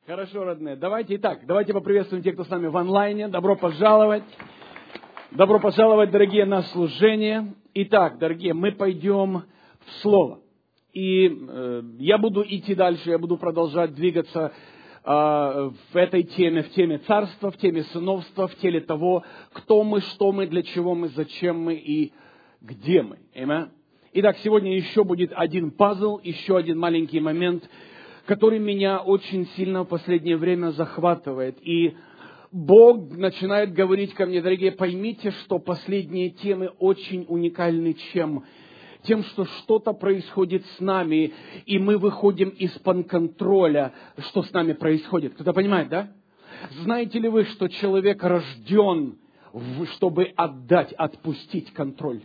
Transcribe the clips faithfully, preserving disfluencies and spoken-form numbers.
Хорошо, родные. Давайте итак, давайте поприветствуем тех, кто с нами в онлайне. Добро пожаловать. Добро пожаловать, дорогие, на служение. Итак, дорогие, мы пойдем в Слово. И э, я буду идти дальше, я буду продолжать двигаться э, в этой теме, в теме царства, в теме сыновства, в теле того, кто мы, что мы, для чего мы, зачем мы и где мы. Amen? Итак, сегодня еще будет один пазл, еще один маленький момент, который меня очень сильно в последнее время захватывает. И Бог начинает говорить ко мне: дорогие, поймите, что последние темы очень уникальны чем? Тем, что что-то происходит с нами, и мы выходим из-под контроля, что с нами происходит. Кто-то понимает, да? Знаете ли вы, что человек рожден, чтобы отдать, отпустить контроль?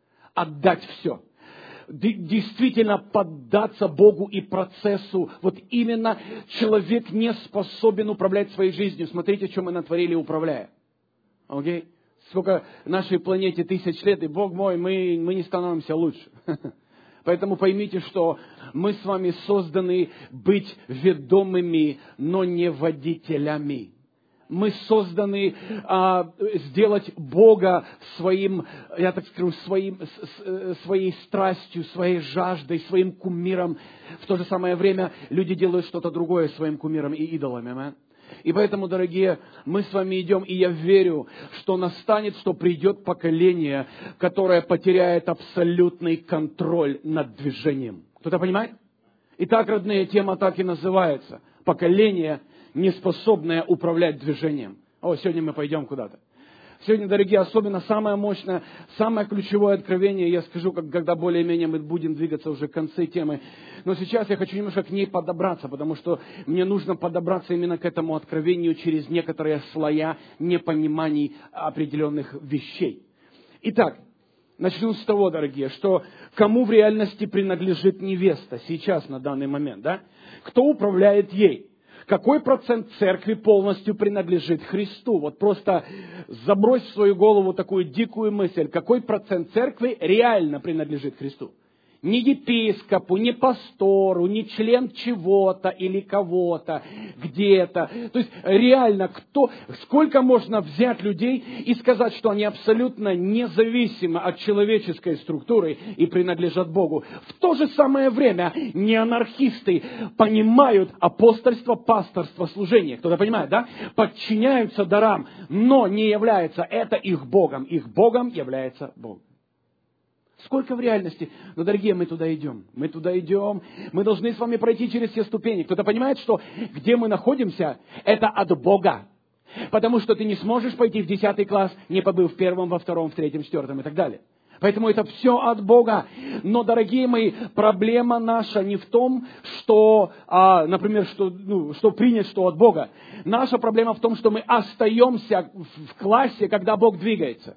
Отдать все. Действительно поддаться Богу и процессу. Вот именно человек не способен управлять своей жизнью. Смотрите, что мы натворили, управляя. Окей? Сколько нашей планете тысяч лет, и Бог мой, мы, мы не становимся лучше. Поэтому поймите, что мы с вами созданы быть ведомыми, но не водителями. Мы созданы а, сделать Бога своим, я так скажу, своим, с, своей страстью, своей жаждой, своим кумиром. В то же самое время люди делают что-то другое своим кумиром и идолами. Аминь. И поэтому, дорогие, мы с вами идем, и я верю, что настанет, что придет поколение, которое потеряет абсолютный контроль над движением. Кто-то понимает? Итак, родные, тема так и называется. Поколение, неспособное управлять движением. О, сегодня мы пойдем куда-то. Сегодня, дорогие, особенно самое мощное, самое ключевое откровение, я скажу, когда более-менее мы будем двигаться уже к концу темы. Но сейчас я хочу немножко к ней подобраться, потому что мне нужно подобраться именно к этому откровению через некоторые слоя непониманий определенных вещей. Итак, начну с того, дорогие, что кому в реальности принадлежит невеста сейчас, на данный момент, да? Кто управляет ей? Какой процент церкви полностью принадлежит Христу? Вот просто забрось в свою голову такую дикую мысль. Какой процент церкви реально принадлежит Христу? Не епископу, не пастору, не член чего-то или кого-то, где-то. То есть реально, кто, сколько можно взять людей и сказать, что они абсолютно независимы от человеческой структуры и принадлежат Богу. В то же самое время неанархисты понимают апостольство, пасторство, служение. Кто-то понимает, да? Подчиняются дарам, но не является это их Богом. Их Богом является Бог. Сколько в реальности? Но, дорогие, мы туда идем. Мы туда идем. Мы должны с вами пройти через все ступени. Кто-то понимает, что где мы находимся, это от Бога. Потому что ты не сможешь пойти в десятый класс, не побыв в первом, во втором, в третьем, в четвертом и так далее. Поэтому это все от Бога. Но, дорогие мои, проблема наша не в том, что, а, например, что, ну, что принять, что от Бога. Наша проблема в том, что мы остаемся в классе, когда Бог двигается.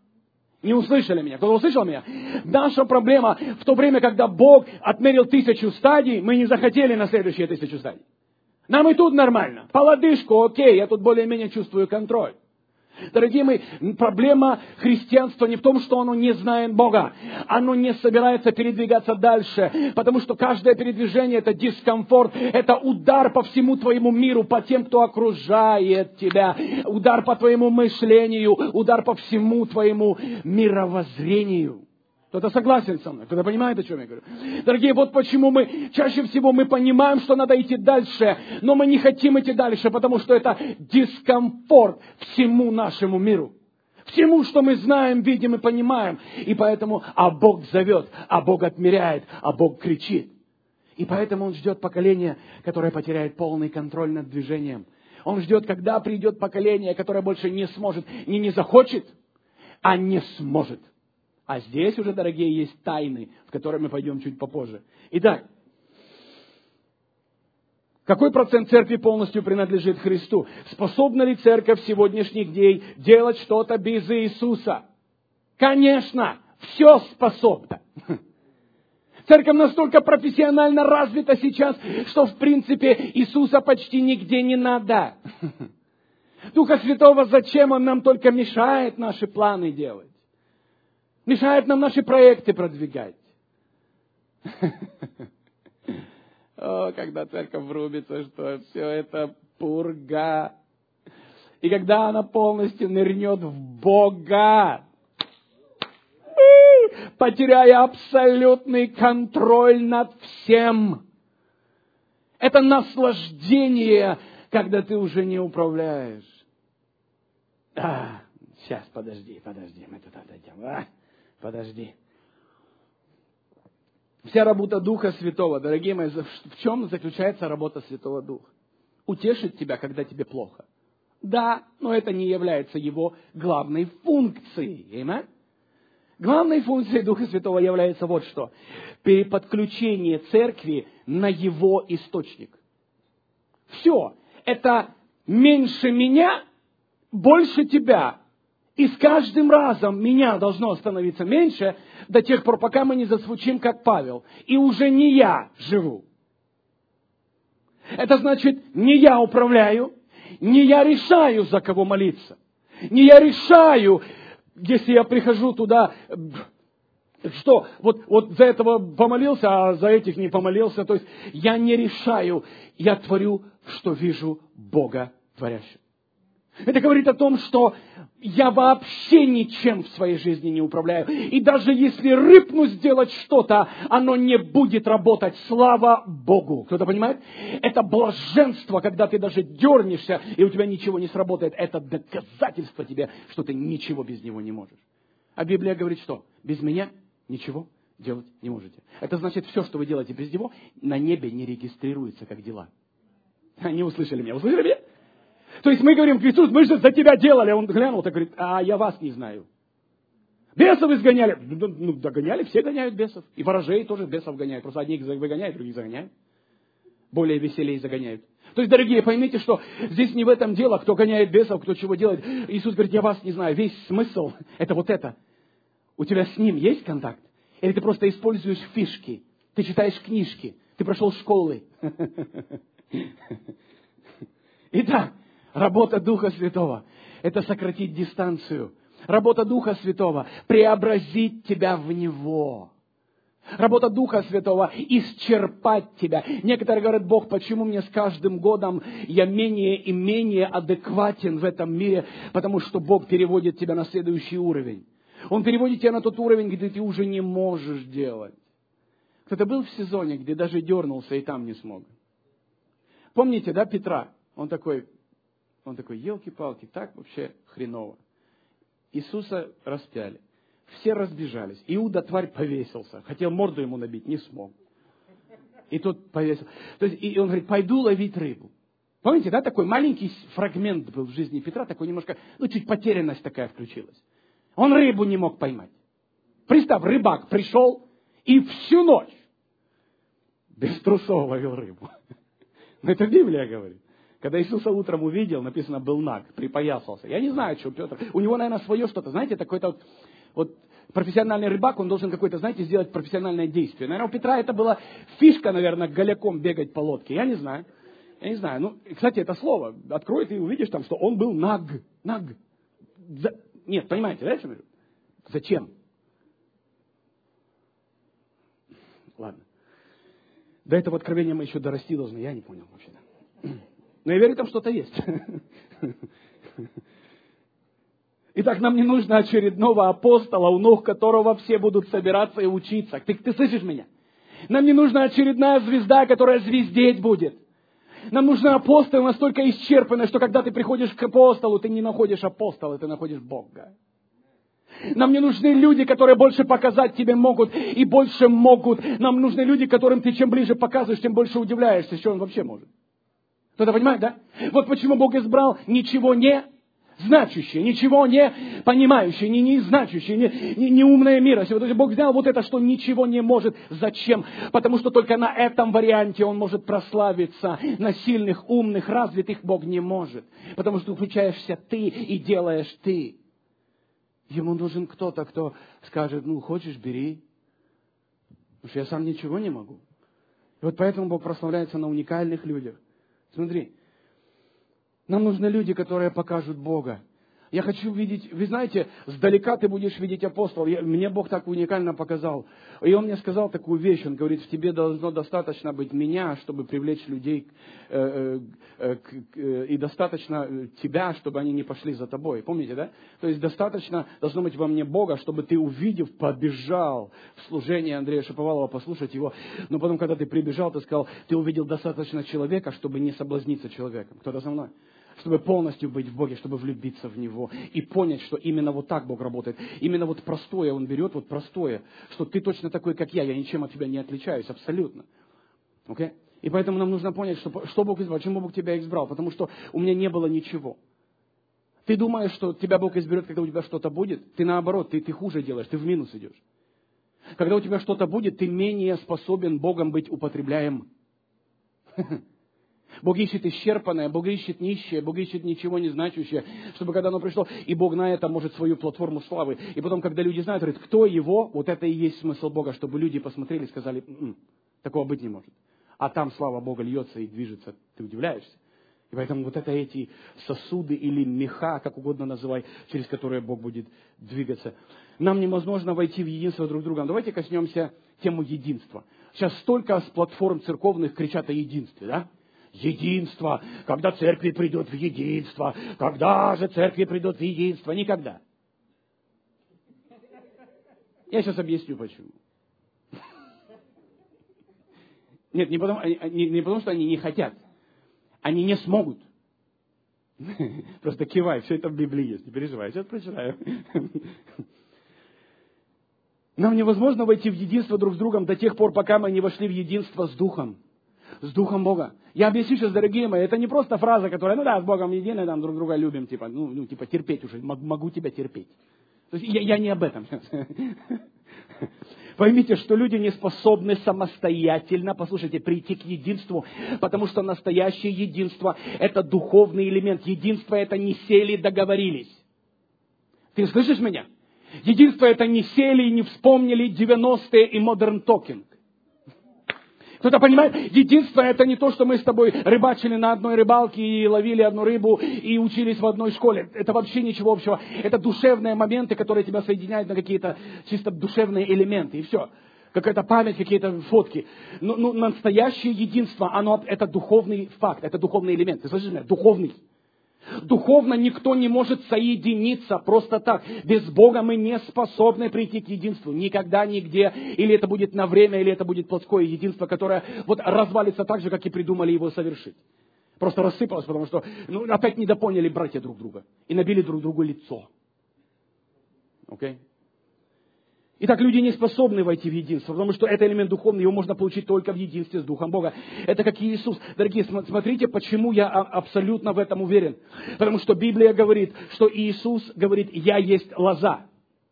Не услышали меня? Кто-то услышал меня? Наша проблема в то время, когда Бог отмерил тысячу стадий, мы не захотели на следующие тысячу стадий. Нам и тут нормально. По лодыжку, окей, я тут более-менее чувствую контроль. Дорогие мои, проблема христианства не в том, что оно не знает Бога. Оно не собирается передвигаться дальше. Потому что каждое передвижение – это дискомфорт. Это удар по всему твоему миру, по тем, кто окружает тебя. Удар по твоему мышлению. Удар по всему твоему мировоззрению. Кто-то согласен со мной? Кто-то понимает, о чем я говорю? Дорогие, вот почему мы, чаще всего мы понимаем, что надо идти дальше, но мы не хотим идти дальше, потому что это дискомфорт всему нашему миру. Всему, что мы знаем, видим и понимаем. И поэтому, а Бог зовет, а Бог отмеряет, а Бог кричит. И поэтому Он ждет поколения, которое потеряет полный контроль над движением. Он ждет, когда придет поколение, которое больше не сможет, не не захочет, а не сможет. А здесь уже, дорогие, есть тайны, в которые мы пойдем чуть попозже. Итак, какой процент церкви полностью принадлежит Христу? Способна ли церковь сегодняшних дней делать что-то без Иисуса? Конечно, все способна. Церковь настолько профессионально развита сейчас, что, в принципе, Иисуса почти нигде не надо. Духа Святого зачем? Он нам только мешает наши планы делать. Мешает нам наши проекты продвигать. О, когда церковь врубится, что все это пурга. И когда она полностью нырнет в Бога, потеряя абсолютный контроль над всем. Это наслаждение, когда ты уже не управляешь. А, сейчас, подожди, подожди, мы туда дойдем. А, подожди. Вся работа Духа Святого, дорогие мои, в чем заключается работа Святого Духа? Утешить тебя, когда тебе плохо. Да, но это не является его главной функцией. Amen? Главной функцией Духа Святого является вот что. Переподключение церкви на его источник. Все. Это меньше меня, больше тебя. И с каждым разом меня должно становиться меньше до тех пор, пока мы не зазвучим, как Павел. И уже не я живу. Это значит, не я управляю, не я решаю, за кого молиться. Не я решаю, если я прихожу туда, что вот, вот за этого помолился, а за этих не помолился. То есть я не решаю, я творю, что вижу Бога творящего. Это говорит о том, что я вообще ничем в своей жизни не управляю. И даже если рыпну сделать что-то, оно не будет работать. Слава Богу. Кто-то понимает? Это блаженство, когда ты даже дернешься, и у тебя ничего не сработает. Это доказательство тебе, что ты ничего без него не можешь. А Библия говорит, что без меня ничего делать не можете. Это значит, все, что вы делаете без него, на небе не регистрируется как дела. Они услышали меня. Услышали меня? То есть мы говорим, Иисус, мы же за тебя делали. Он глянул и говорит, а я вас не знаю. Бесов изгоняли. Ну, догоняли, все гоняют бесов. И ворожей тоже бесов гоняют. Просто одних выгоняют, других загоняют. Более веселее загоняют. То есть, дорогие, поймите, что здесь не в этом дело, кто гоняет бесов, кто чего делает. Иисус говорит, я вас не знаю. Весь смысл это вот это. У тебя с ним есть контакт? Или ты просто используешь фишки? Ты читаешь книжки? Ты прошел школы? Итак, работа Духа Святого – это сократить дистанцию. Работа Духа Святого – преобразить тебя в Него. Работа Духа Святого – исчерпать тебя. Некоторые говорят, Бог, почему мне с каждым годом я менее и менее адекватен в этом мире? Потому что Бог переводит тебя на следующий уровень. Он переводит тебя на тот уровень, где ты уже не можешь делать. Кто-то был в сезоне, где даже дернулся и там не смог. Помните, да, Петра? Он такой... Он такой, елки-палки, так вообще хреново. Иисуса распяли. Все разбежались. Иуда, тварь, повесился. Хотел морду ему набить, не смог. И тот повесил. То есть, и он говорит, пойду ловить рыбу. Помните, да, такой маленький фрагмент был в жизни Петра, такой немножко, ну, чуть потерянность такая включилась. Он рыбу не мог поймать. Представь, рыбак пришел и всю ночь без трусов ловил рыбу. Но это Библия говорит. Когда Иисуса утром увидел, написано, был наг, припоясался. Я не знаю, что Петр. У него, наверное, свое что-то. Знаете, такой-то вот, вот профессиональный рыбак, он должен какое-то, знаете, сделать профессиональное действие. Наверное, у Петра это была фишка, наверное, голяком бегать по лодке. Я не знаю. Я не знаю. Ну, кстати, это слово. Открой, ты увидишь там, что он был наг. Наг. За... Нет, понимаете, да, что я говорю? Зачем? Ладно. До этого откровения мы еще дорасти должны. Я не понял вообще-то. Но я верю, там что-то есть. Итак, нам не нужно очередного апостола, у ног которого все будут собираться и учиться. Ты, ты слышишь меня? Нам не нужна очередная звезда, которая звездеть будет. Нам нужны апостолы настолько исчерпанные, что когда ты приходишь к апостолу, ты не находишь апостола, ты находишь Бога. Нам не нужны люди, которые больше показать тебе могут и больше могут. Нам нужны люди, которым ты чем ближе показываешь, тем больше удивляешься, что он вообще может. Кто-то понимает, да? Вот почему Бог избрал ничего не значащее, ничего не понимающее, не, не значащее, не, не, не умное мира. То есть Бог взял вот это, что ничего не может. Зачем? Потому что только на этом варианте Он может прославиться. На сильных, умных, развитых Бог не может. Потому что включаешься ты и делаешь ты. Ему нужен кто-то, кто скажет, ну, хочешь, бери. Потому что я сам ничего не могу. И вот поэтому Бог прославляется на уникальных людях. Смотри, нам нужны люди, которые покажут Бога. Я хочу видеть, вы знаете, сдалека ты будешь видеть апостола. Я, мне Бог так уникально показал. И Он мне сказал такую вещь. Он говорит, в тебе должно достаточно быть меня, чтобы привлечь людей, э, э, э, и достаточно тебя, чтобы они не пошли за тобой. Помните, да? То есть достаточно должно быть во мне Бога, чтобы ты, увидев, побежал в служение Андрея Шаповалова, послушать его. Но потом, когда ты прибежал, ты сказал, ты увидел достаточно человека, чтобы не соблазниться человеком. Кто-то со мной? Чтобы полностью быть в Боге, чтобы влюбиться в Него и понять, что именно вот так Бог работает. Именно вот простое Он берет, вот простое, что ты точно такой, как я, я ничем от тебя не отличаюсь, абсолютно. Okay? И поэтому нам нужно понять, что, что Бог избрал, почему Бог тебя избрал, потому что у меня не было ничего. Ты думаешь, что тебя Бог изберет, когда у тебя что-то будет? Ты наоборот, ты, ты хуже делаешь, ты в минус идешь. Когда у тебя что-то будет, ты менее способен Богом быть употребляем. Бог ищет исчерпанное, Бог ищет нищее, Бог ищет ничего не значащее, чтобы когда оно пришло, и Бог на это может свою платформу славы. И потом, когда люди знают, говорят, кто его, вот это и есть смысл Бога, чтобы люди посмотрели и сказали, м-м, такого быть не может. А там слава Бога льется и движется, ты удивляешься. И поэтому вот это эти сосуды или меха, как угодно называй, через которые Бог будет двигаться. Нам невозможно войти в единство друг с другом. Давайте коснемся темы единства. Сейчас столько с платформ церковных кричат о единстве, да? Единство, когда церкви придут в единство, когда же церкви придут в единство? Никогда. Я сейчас объясню, почему. Нет, не потому, не, не потому, что они не хотят. Они не смогут. Просто кивай, все это в Библии есть, не переживай, сейчас прочитаю. Нам невозможно войти в единство друг с другом до тех пор, пока мы не вошли в единство с Духом. С Духом Бога. Я объясню сейчас, дорогие мои, это не просто фраза, которая, ну да, с Богом едины, там друг друга любим, типа, ну, ну типа, терпеть уже, могу тебя терпеть. То есть я, я не об этом сейчас. Поймите, что люди не способны самостоятельно, послушайте, прийти к единству, потому что настоящее единство – это духовный элемент. Единство – это не сели, договорились. Ты слышишь меня? Единство – это не сели и не вспомнили девяностые и модерн токинг. Кто-то понимает, единство это не то, что мы с тобой рыбачили на одной рыбалке и ловили одну рыбу и учились в одной школе. Это вообще ничего общего. Это душевные моменты, которые тебя соединяют на какие-то чисто душевные элементы. И все. Какая-то память, какие-то фотки. Но, но настоящее единство, оно, это духовный факт, это духовный элемент. Ты слышишь меня? Духовный. Духовно никто не может соединиться просто так. Без Бога мы не способны прийти к единству. Никогда, нигде. Или это будет на время, или это будет плотское единство, которое вот развалится так же, как и придумали его совершить. Просто рассыпалось, потому что ну, опять недопоняли братья друг друга. И набили друг другу лицо. Окей? Okay? Итак, люди не способны войти в единство, потому что это элемент духовный, его можно получить только в единстве с Духом Бога. Это как Иисус. Дорогие, смотрите, почему я абсолютно в этом уверен. Потому что Библия говорит, что Иисус говорит, я есть лоза.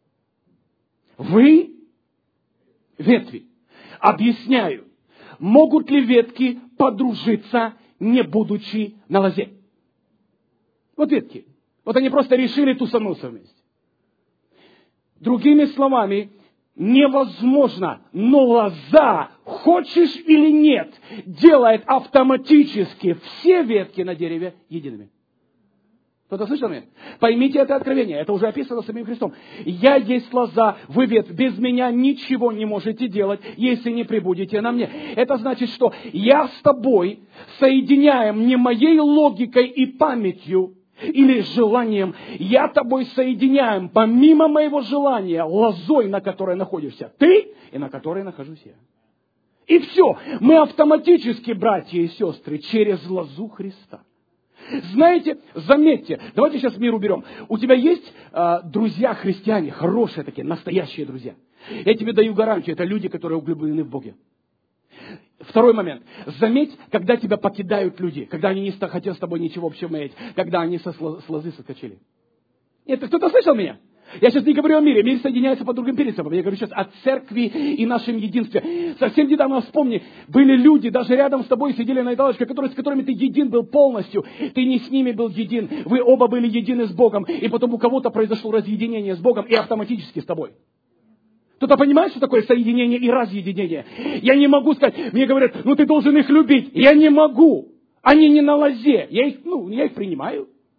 Вы ветви. Объясняю, могут ли ветки подружиться, не будучи на лозе? Вот ветки. Вот они просто решили тусануться вместе. Другими словами, невозможно, но лоза, хочешь или нет, делает автоматически все ветки на дереве едиными. Кто-то слышал меня? Поймите это откровение, это уже описано самим Христом. Я есть лоза, вы ветвь, без меня ничего не можете делать, если не прибудете на мне. Это значит, что я с тобой соединяем не моей логикой и памятью, или желанием, я тобой соединяем, помимо моего желания, лозой, на которой находишься ты, и на которой нахожусь я. И все, мы автоматически, братья и сестры, через лозу Христа. Знаете, заметьте, давайте сейчас мир уберем. У тебя есть э, друзья-христиане, хорошие такие, настоящие друзья. Я тебе даю гарантию, это люди, которые углублены в Боге. Второй момент. Заметь, когда тебя покидают люди, когда они не хотят с тобой ничего общего иметь, когда они со с лозы соскочили. Нет, кто-то слышал меня? Я сейчас не говорю о мире, мир соединяется по другим принципам. Я говорю сейчас о церкви и нашем единстве. Совсем недавно, вспомни, были люди, даже рядом с тобой сидели на эталочке, которые, с которыми ты един был полностью. Ты не с ними был един, вы оба были едины с Богом. И потом у кого-то произошло разъединение с Богом и автоматически с тобой. Кто-то понимает, что такое соединение и разъединение? Я не могу сказать, мне говорят, ну ты должен их любить. Я не могу. Они не на лозе. Я их, ну, я их принимаю.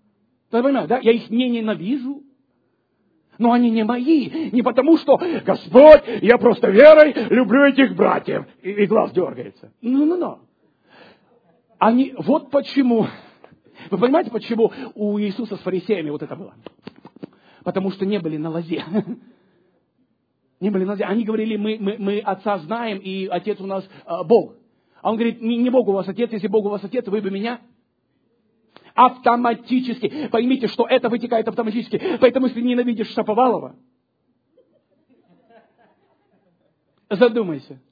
Ты понимаешь, да? Я их не ненавижу. Но они не мои. Не потому, что Господь, я просто верой люблю этих братьев. И, и глаз дергается. Ну-ну-ну. Они, вот почему. Вы понимаете, почему у Иисуса с фарисеями вот это было? Потому что не были на лозе. Не были на лозе. Они говорили, мы, мы, мы Отца знаем, и Отец у нас э, Бог. А он говорит, не, не Бог у вас Отец, если Бог у вас Отец, вы бы меня... Автоматически. Поймите, что это вытекает автоматически. Поэтому, если ненавидишь Шаповалова, задумайся.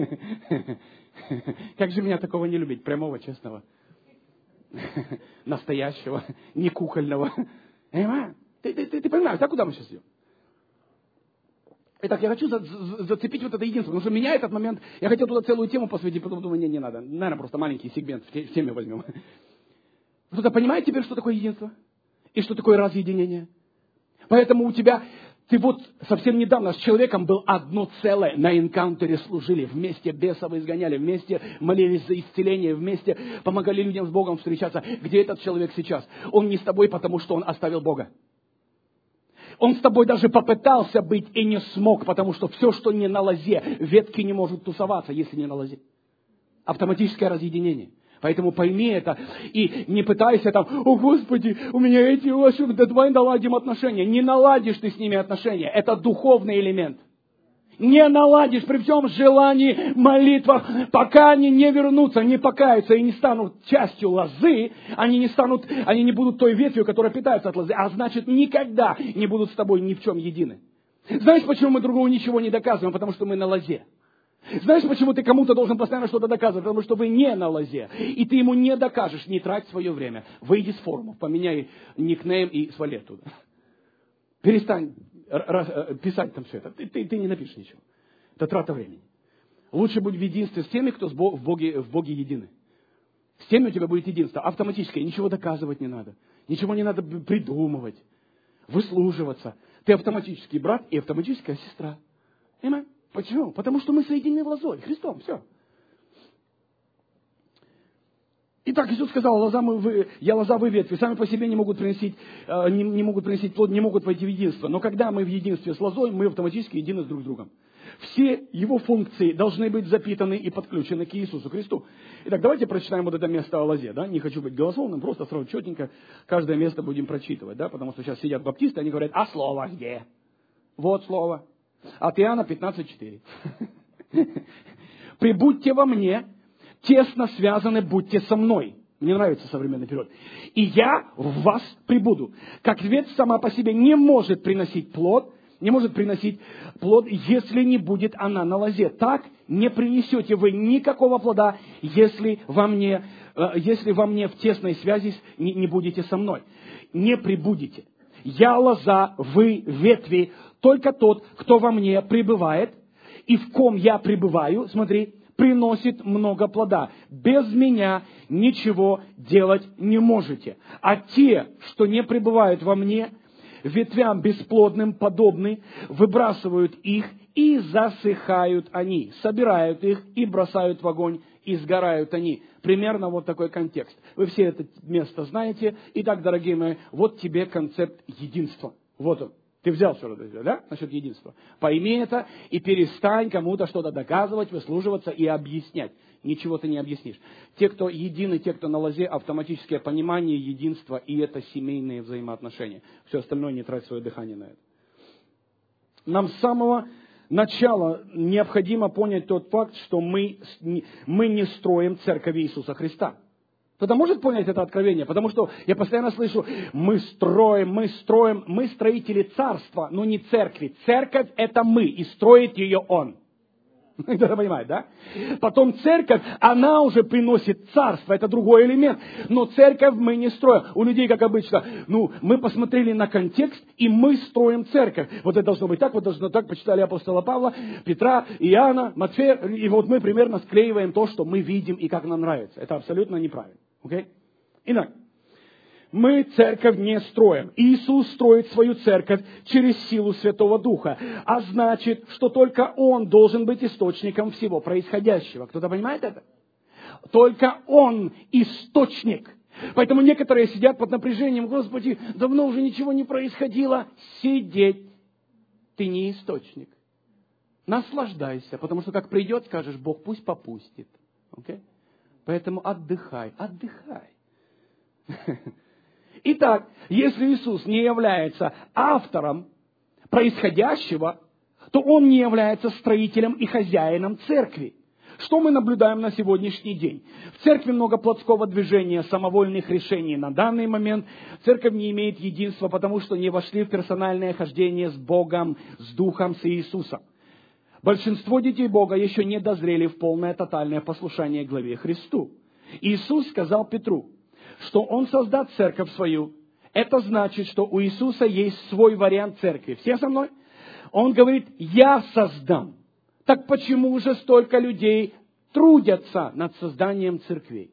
Как же меня такого не любить? Прямого, честного. Настоящего, не кукольного. Ты, ты, ты, ты понимаешь, да, куда мы сейчас идем? Итак, я хочу за, за, зацепить вот это единство, потому что меня этот момент, я хотел туда целую тему посвятить, потом думаю, не, не надо. Наверное, просто маленький сегмент в теме возьмем. Кто-то понимает теперь, что такое единство? И что такое разъединение? Поэтому у тебя, ты вот совсем недавно с человеком был одно целое, на энкаунтере служили, вместе бесов изгоняли, вместе молились за исцеление, вместе помогали людям с Богом встречаться. Где этот человек сейчас? Он не с тобой, потому что он оставил Бога. Он с тобой даже попытался быть и не смог, потому что все, что не на лозе, ветки не может тусоваться, если не на лозе. Автоматическое разъединение. Поэтому пойми это и не пытайся там, о Господи, у меня эти ваши, да давай наладим отношения. Не наладишь ты с ними отношения. Это духовный элемент. Не наладишь при всем желании, молитвах, пока они не вернутся, не покаются и не станут частью лозы, они не станут, они не будут той ветвью, которая питается от лозы, а значит никогда не будут с тобой ни в чем едины. Знаешь, почему мы другому ничего не доказываем? Потому что мы на лозе. Знаешь, почему ты кому-то должен постоянно что-то доказывать? Потому что вы не на лозе. И ты ему не докажешь, не трать свое время. Выйди с форумов, поменяй никнейм и свали оттуда. Перестань писать там все это. Ты, ты, ты не напишешь ничего. Это трата времени. Лучше будь в единстве с теми, кто в Боге, в Боге едины. С теми у тебя будет единство. Автоматически. Ничего доказывать не надо. Ничего не надо придумывать. Выслуживаться. Ты автоматический брат и автоматическая сестра. Понимаешь? Почему? Потому что мы соединены лозой, Христом, все. Итак, Иисус сказал, лоза мы, вы, я лоза, вы ветви, сами по себе не могут приносить, не, не могут приносить плод, не могут войти в единство. Но когда мы в единстве с лозой, мы автоматически едины с друг с другом. Все его функции должны быть запитаны и подключены к Иисусу Христу. Итак, давайте прочитаем вот это место о лозе. Да? Не хочу быть голословным, просто сразу четенько каждое место будем прочитывать. Да? Потому что сейчас сидят баптисты, они говорят, а слово где? Вот слово. От Иоанна пятнадцать четыре. «Прибудьте во мне, тесно связаны будьте со мной». Мне нравится современный перевод. «И я в вас прибуду». Как ветвь сама по себе не может приносить плод, не может приносить плод, если не будет она на лозе. Так не принесете вы никакого плода, если во мне, если во мне в тесной связи не, не будете со мной. Не прибудете. Я лоза, вы ветви, только тот, кто во мне пребывает, и в ком я пребываю, смотри, приносит много плода. Без меня ничего делать не можете. А те, что не пребывают во мне, ветвям бесплодным подобны, выбрасывают их, и засыхают они. Собирают их и бросают в огонь, и сгорают они. Примерно вот такой контекст. Вы все это место знаете. Итак, дорогие мои, вот тебе концепт единства. Вот он. Ты взял все это, да, насчет единства. Пойми это и перестань кому-то что-то доказывать, выслуживаться и объяснять. Ничего ты не объяснишь. Те, кто едины, те, кто на лозе, автоматическое понимание единства, и это семейные взаимоотношения. Все остальное не трать свое дыхание на это. Нам с самого начала необходимо понять тот факт, что мы, мы не строим церковь Иисуса Христа. Кто-то может понять это откровение? Потому что я постоянно слышу, мы строим, мы строим, мы строители царства, но не церкви. Церковь – это мы, и строит ее Он. Кто-то понимает, да? Потом церковь, она уже приносит царство, это другой элемент. Но церковь мы не строим. У людей, как обычно, ну, мы посмотрели на контекст, и мы строим церковь. Вот это должно быть так, вот должно так. Почитали апостола Павла, Петра, Иоанна, Матфея, и вот мы примерно склеиваем то, что мы видим и как нам нравится. Это абсолютно неправильно. Okay? Итак, мы церковь не строим. Иисус строит свою церковь через силу Святого Духа. А значит, что только Он должен быть источником всего происходящего. Кто-то понимает это? Только Он источник. Поэтому некоторые сидят под напряжением. Господи, давно уже ничего не происходило. Сидеть. Ты не источник. Наслаждайся, потому что как придет, скажешь, Бог пусть попустит. Okay? Поэтому отдыхай, отдыхай. Итак, если Иисус не является автором происходящего, то Он не является строителем и хозяином церкви. Что мы наблюдаем на сегодняшний день? В церкви много плотского движения, самовольных решений. На данный момент церковь не имеет единства, потому что не вошли в персональное хождение с Богом, с Духом, с Иисусом. Большинство детей Бога еще не дозрели в полное тотальное послушание главе Христу. Иисус сказал Петру, что Он создаст церковь свою. Это значит, что у Иисуса есть свой вариант церкви. Все со мной? Он говорит, я создам. Так почему же столько людей трудятся над созданием церквей?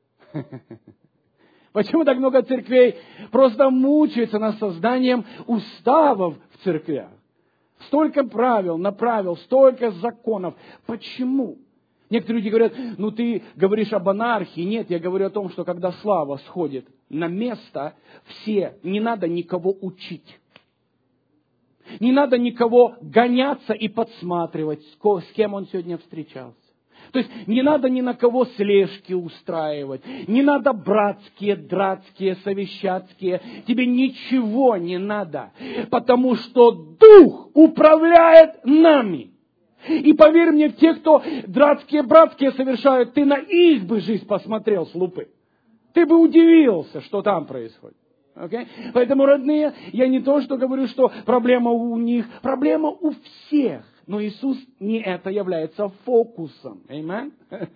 Почему так много церквей просто мучаются над созданием уставов в церквях? Столько правил, направил, столько законов. Почему? Некоторые люди говорят, ну ты говоришь об анархии. Нет, я говорю о том, что когда слава сходит на место, все, не надо никого учить. Не надо никого гоняться и подсматривать, с кем он сегодня встречался. То есть не надо ни на кого слежки устраивать, не надо братские, дратские, совещатские. Тебе ничего не надо, потому что Дух управляет нами. И поверь мне, те, кто дратские, братские совершают, ты на их бы жизнь посмотрел с лупы. Ты бы удивился, что там происходит. Okay? Поэтому, родные, я не то, что говорю, что проблема у них, проблема у всех. Но Иисус не это является фокусом. Аминь?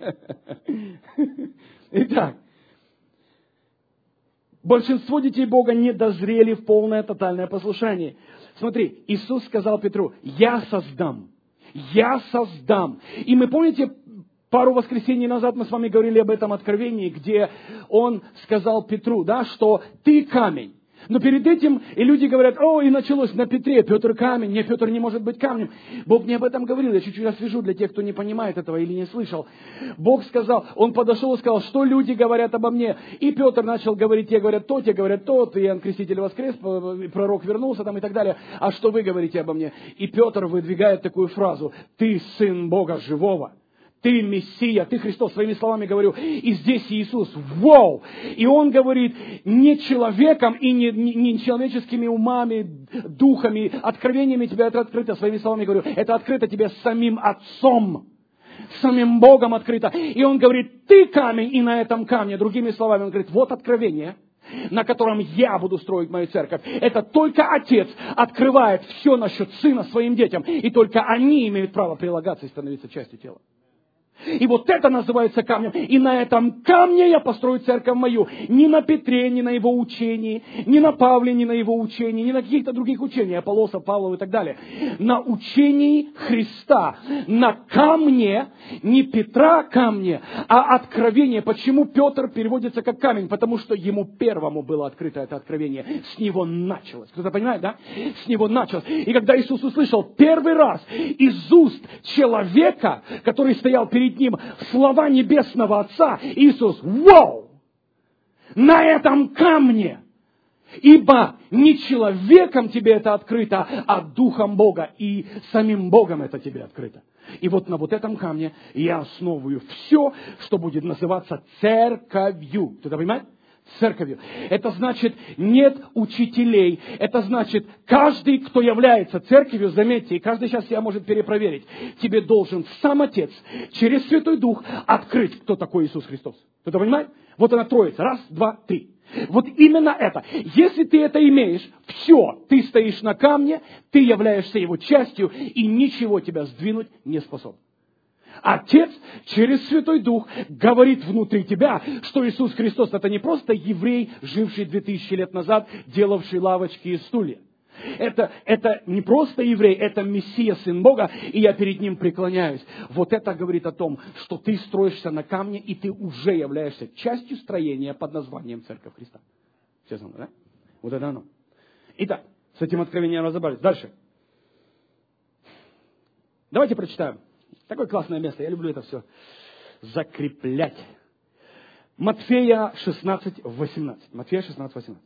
Итак, большинство детей Бога не дозрели в полное тотальное послушание. Смотри, Иисус сказал Петру, я создам, я создам. И мы, помните, пару воскресений назад мы с вами говорили об этом откровении, где Он сказал Петру, да, что ты камень. Но перед этим и люди говорят, о, и началось на Петре, Петр камень, не, Петр не может быть камнем. Бог не об этом говорил, я чуть-чуть освежу для тех, кто не понимает этого или не слышал. Бог сказал, Он подошел и сказал, что люди говорят обо мне. И Петр начал говорить, те говорят то, те говорят то, и Иоанн Креститель воскрес, пророк вернулся там и так далее. А что вы говорите обо мне? И Петр выдвигает такую фразу, ты сын Бога живого. Ты Мессия, ты Христос, своими словами говорю. И здесь Иисус. Вау! И Он говорит, не человеком и не, не, не человеческими умами, духами, откровениями тебе это открыто. Своими словами говорю, это открыто тебе самим Отцом. Самим Богом открыто. И Он говорит, ты камень, и на этом камне. Другими словами, Он говорит, вот откровение, на котором я буду строить мою церковь. Это только Отец открывает все насчет Сына своим детям. И только они имеют право прилагаться и становиться частью тела. И вот это называется камнем. И на этом камне я построю церковь мою. Не на Петре, не на его учении, не на Павле, не на его учении, не на каких-то других учениях, Аполлоса, Павлова и так далее. На учении Христа. На камне, не Петра камне, а откровение. Почему Петр переводится как камень? Потому что ему первому было открыто это откровение. С него началось. Кто-то понимает, да? С него началось. И когда Иисус услышал первый раз из уст человека, который стоял перед ним, слова небесного Отца, Иисус, вау! На этом камне! Ибо не человеком тебе это открыто, а Духом Бога. И самим Богом это тебе открыто. И вот на вот этом камне я основываю все, что будет называться церковью. Кто-то понимает? Церковью. Это значит, нет учителей. Это значит, каждый, кто является церковью, заметьте, и каждый сейчас себя может перепроверить, тебе должен сам Отец через Святой Дух открыть, кто такой Иисус Христос. Кто-то понимает? Вот она троица. Раз, два, три. Вот именно это. Если ты это имеешь, все, ты стоишь на камне, ты являешься его частью, и ничего тебя сдвинуть не способно. Отец через Святой Дух говорит внутри тебя, что Иисус Христос это не просто еврей, живший две тысячи лет назад, делавший лавочки и стулья. Это, это не просто еврей, это Мессия, Сын Бога, и я перед Ним преклоняюсь. Вот это говорит о том, что ты строишься на камне, и ты уже являешься частью строения под названием Церковь Христа. Все со мной, да? Вот это оно. Итак, с этим откровением разобрались. Дальше. Давайте прочитаем. Такое классное место. Я люблю это все закреплять. Матфея шестнадцать, восемнадцать. Матфея шестнадцать, восемнадцать.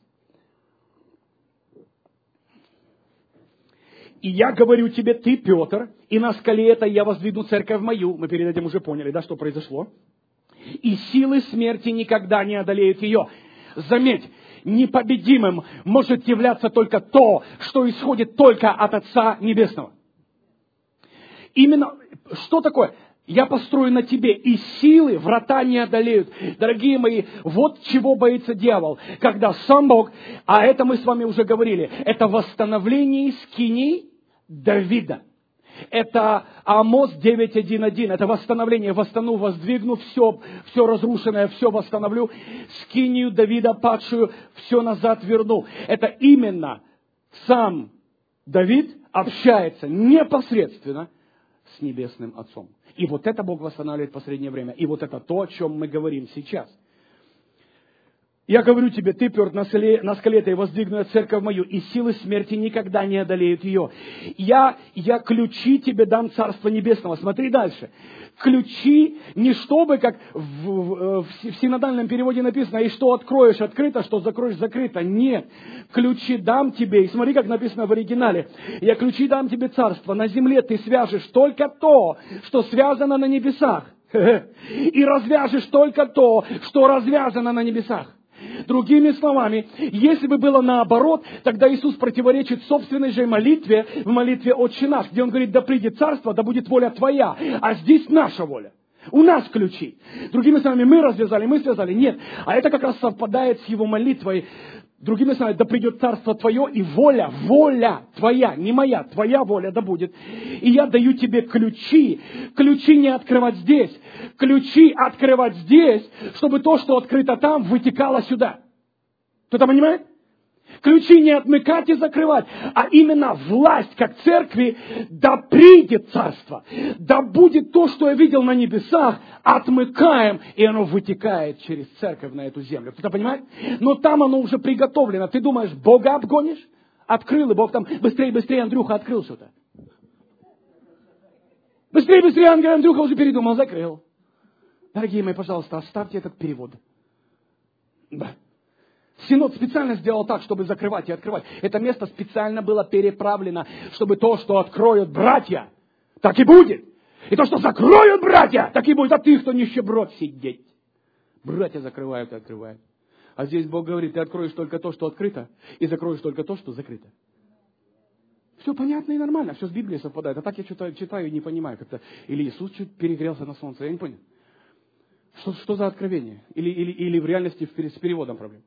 И я говорю тебе, ты, Петр, и на скале этой я воздвигну церковь мою. Мы перед этим уже поняли, да, что произошло. И силы смерти никогда не одолеют ее. Заметь, непобедимым может являться только то, что исходит только от Отца Небесного. Именно, что такое? Я построю на тебе, и силы врата не одолеют. Дорогие мои, вот чего боится дьявол. Когда сам Бог, а это мы с вами уже говорили, это восстановление скинии Давида. Это Амос девять один один. Это восстановление. Восстановлю, воздвигну все, все разрушенное, все восстановлю. Скинию Давида падшую, все назад верну. Это именно сам Давид общается непосредственно с Небесным Отцом. И вот это Бог восстанавливает в последнее время. И вот это то, о чем мы говорим сейчас. Я говорю тебе, ты, Петр, на скале, на скале этой воздвигну я церковь мою, и силы смерти никогда не одолеют ее. Я, я ключи тебе дам Царства Небесного. Смотри дальше. Ключи не чтобы, как в, в, в синодальном переводе написано, и что откроешь открыто, что закроешь закрыто. Нет. Ключи дам тебе. И смотри, как написано в оригинале. Я ключи дам тебе царство. На земле ты свяжешь только то, что связано на небесах. И развяжешь только то, что развязано на небесах. Другими словами, если бы было наоборот, тогда Иисус противоречит собственной же молитве, в молитве «Отче наш», где Он говорит: да придет царство, да будет воля твоя, а здесь наша воля. У нас ключи. Другими словами, мы развязали, мы связали. Нет. А это как раз совпадает с Его молитвой. Другими словами, да придет царство твое, и воля, воля твоя, не моя, твоя воля да будет. И я даю тебе ключи. Ключи не открывать здесь. Ключи открывать здесь, чтобы то, что открыто там, вытекало сюда. Кто-то понимает? Ключи не отмыкать и закрывать, а именно власть, как церкви, да придет царство, да будет то, что я видел на небесах, отмыкаем, и оно вытекает через церковь на эту землю. Кто-то понимает? Но там оно уже приготовлено. Ты думаешь, Бога обгонишь? Открыл, и Бог там быстрее, быстрее, Андрюха открыл что-то. Быстрее, быстрее, Андрюха уже передумал, закрыл. Дорогие мои, пожалуйста, оставьте этот перевод. Да. Синод специально сделал так, чтобы закрывать и открывать. Это место специально было переправлено, чтобы то, что откроют братья, так и будет. И то, что закроют братья, так и будет. А ты, кто нищеброд, сидеть. Братья закрывают и открывают. А здесь Бог говорит, ты откроешь только то, что открыто, и закроешь только то, что закрыто. Все понятно и нормально, все с Библией совпадает. А так я читаю, читаю и не понимаю как-то. Или Иисус чуть перегрелся на солнце, я не понял. Что, что за откровение? Или, или, или в реальности с переводом проблем?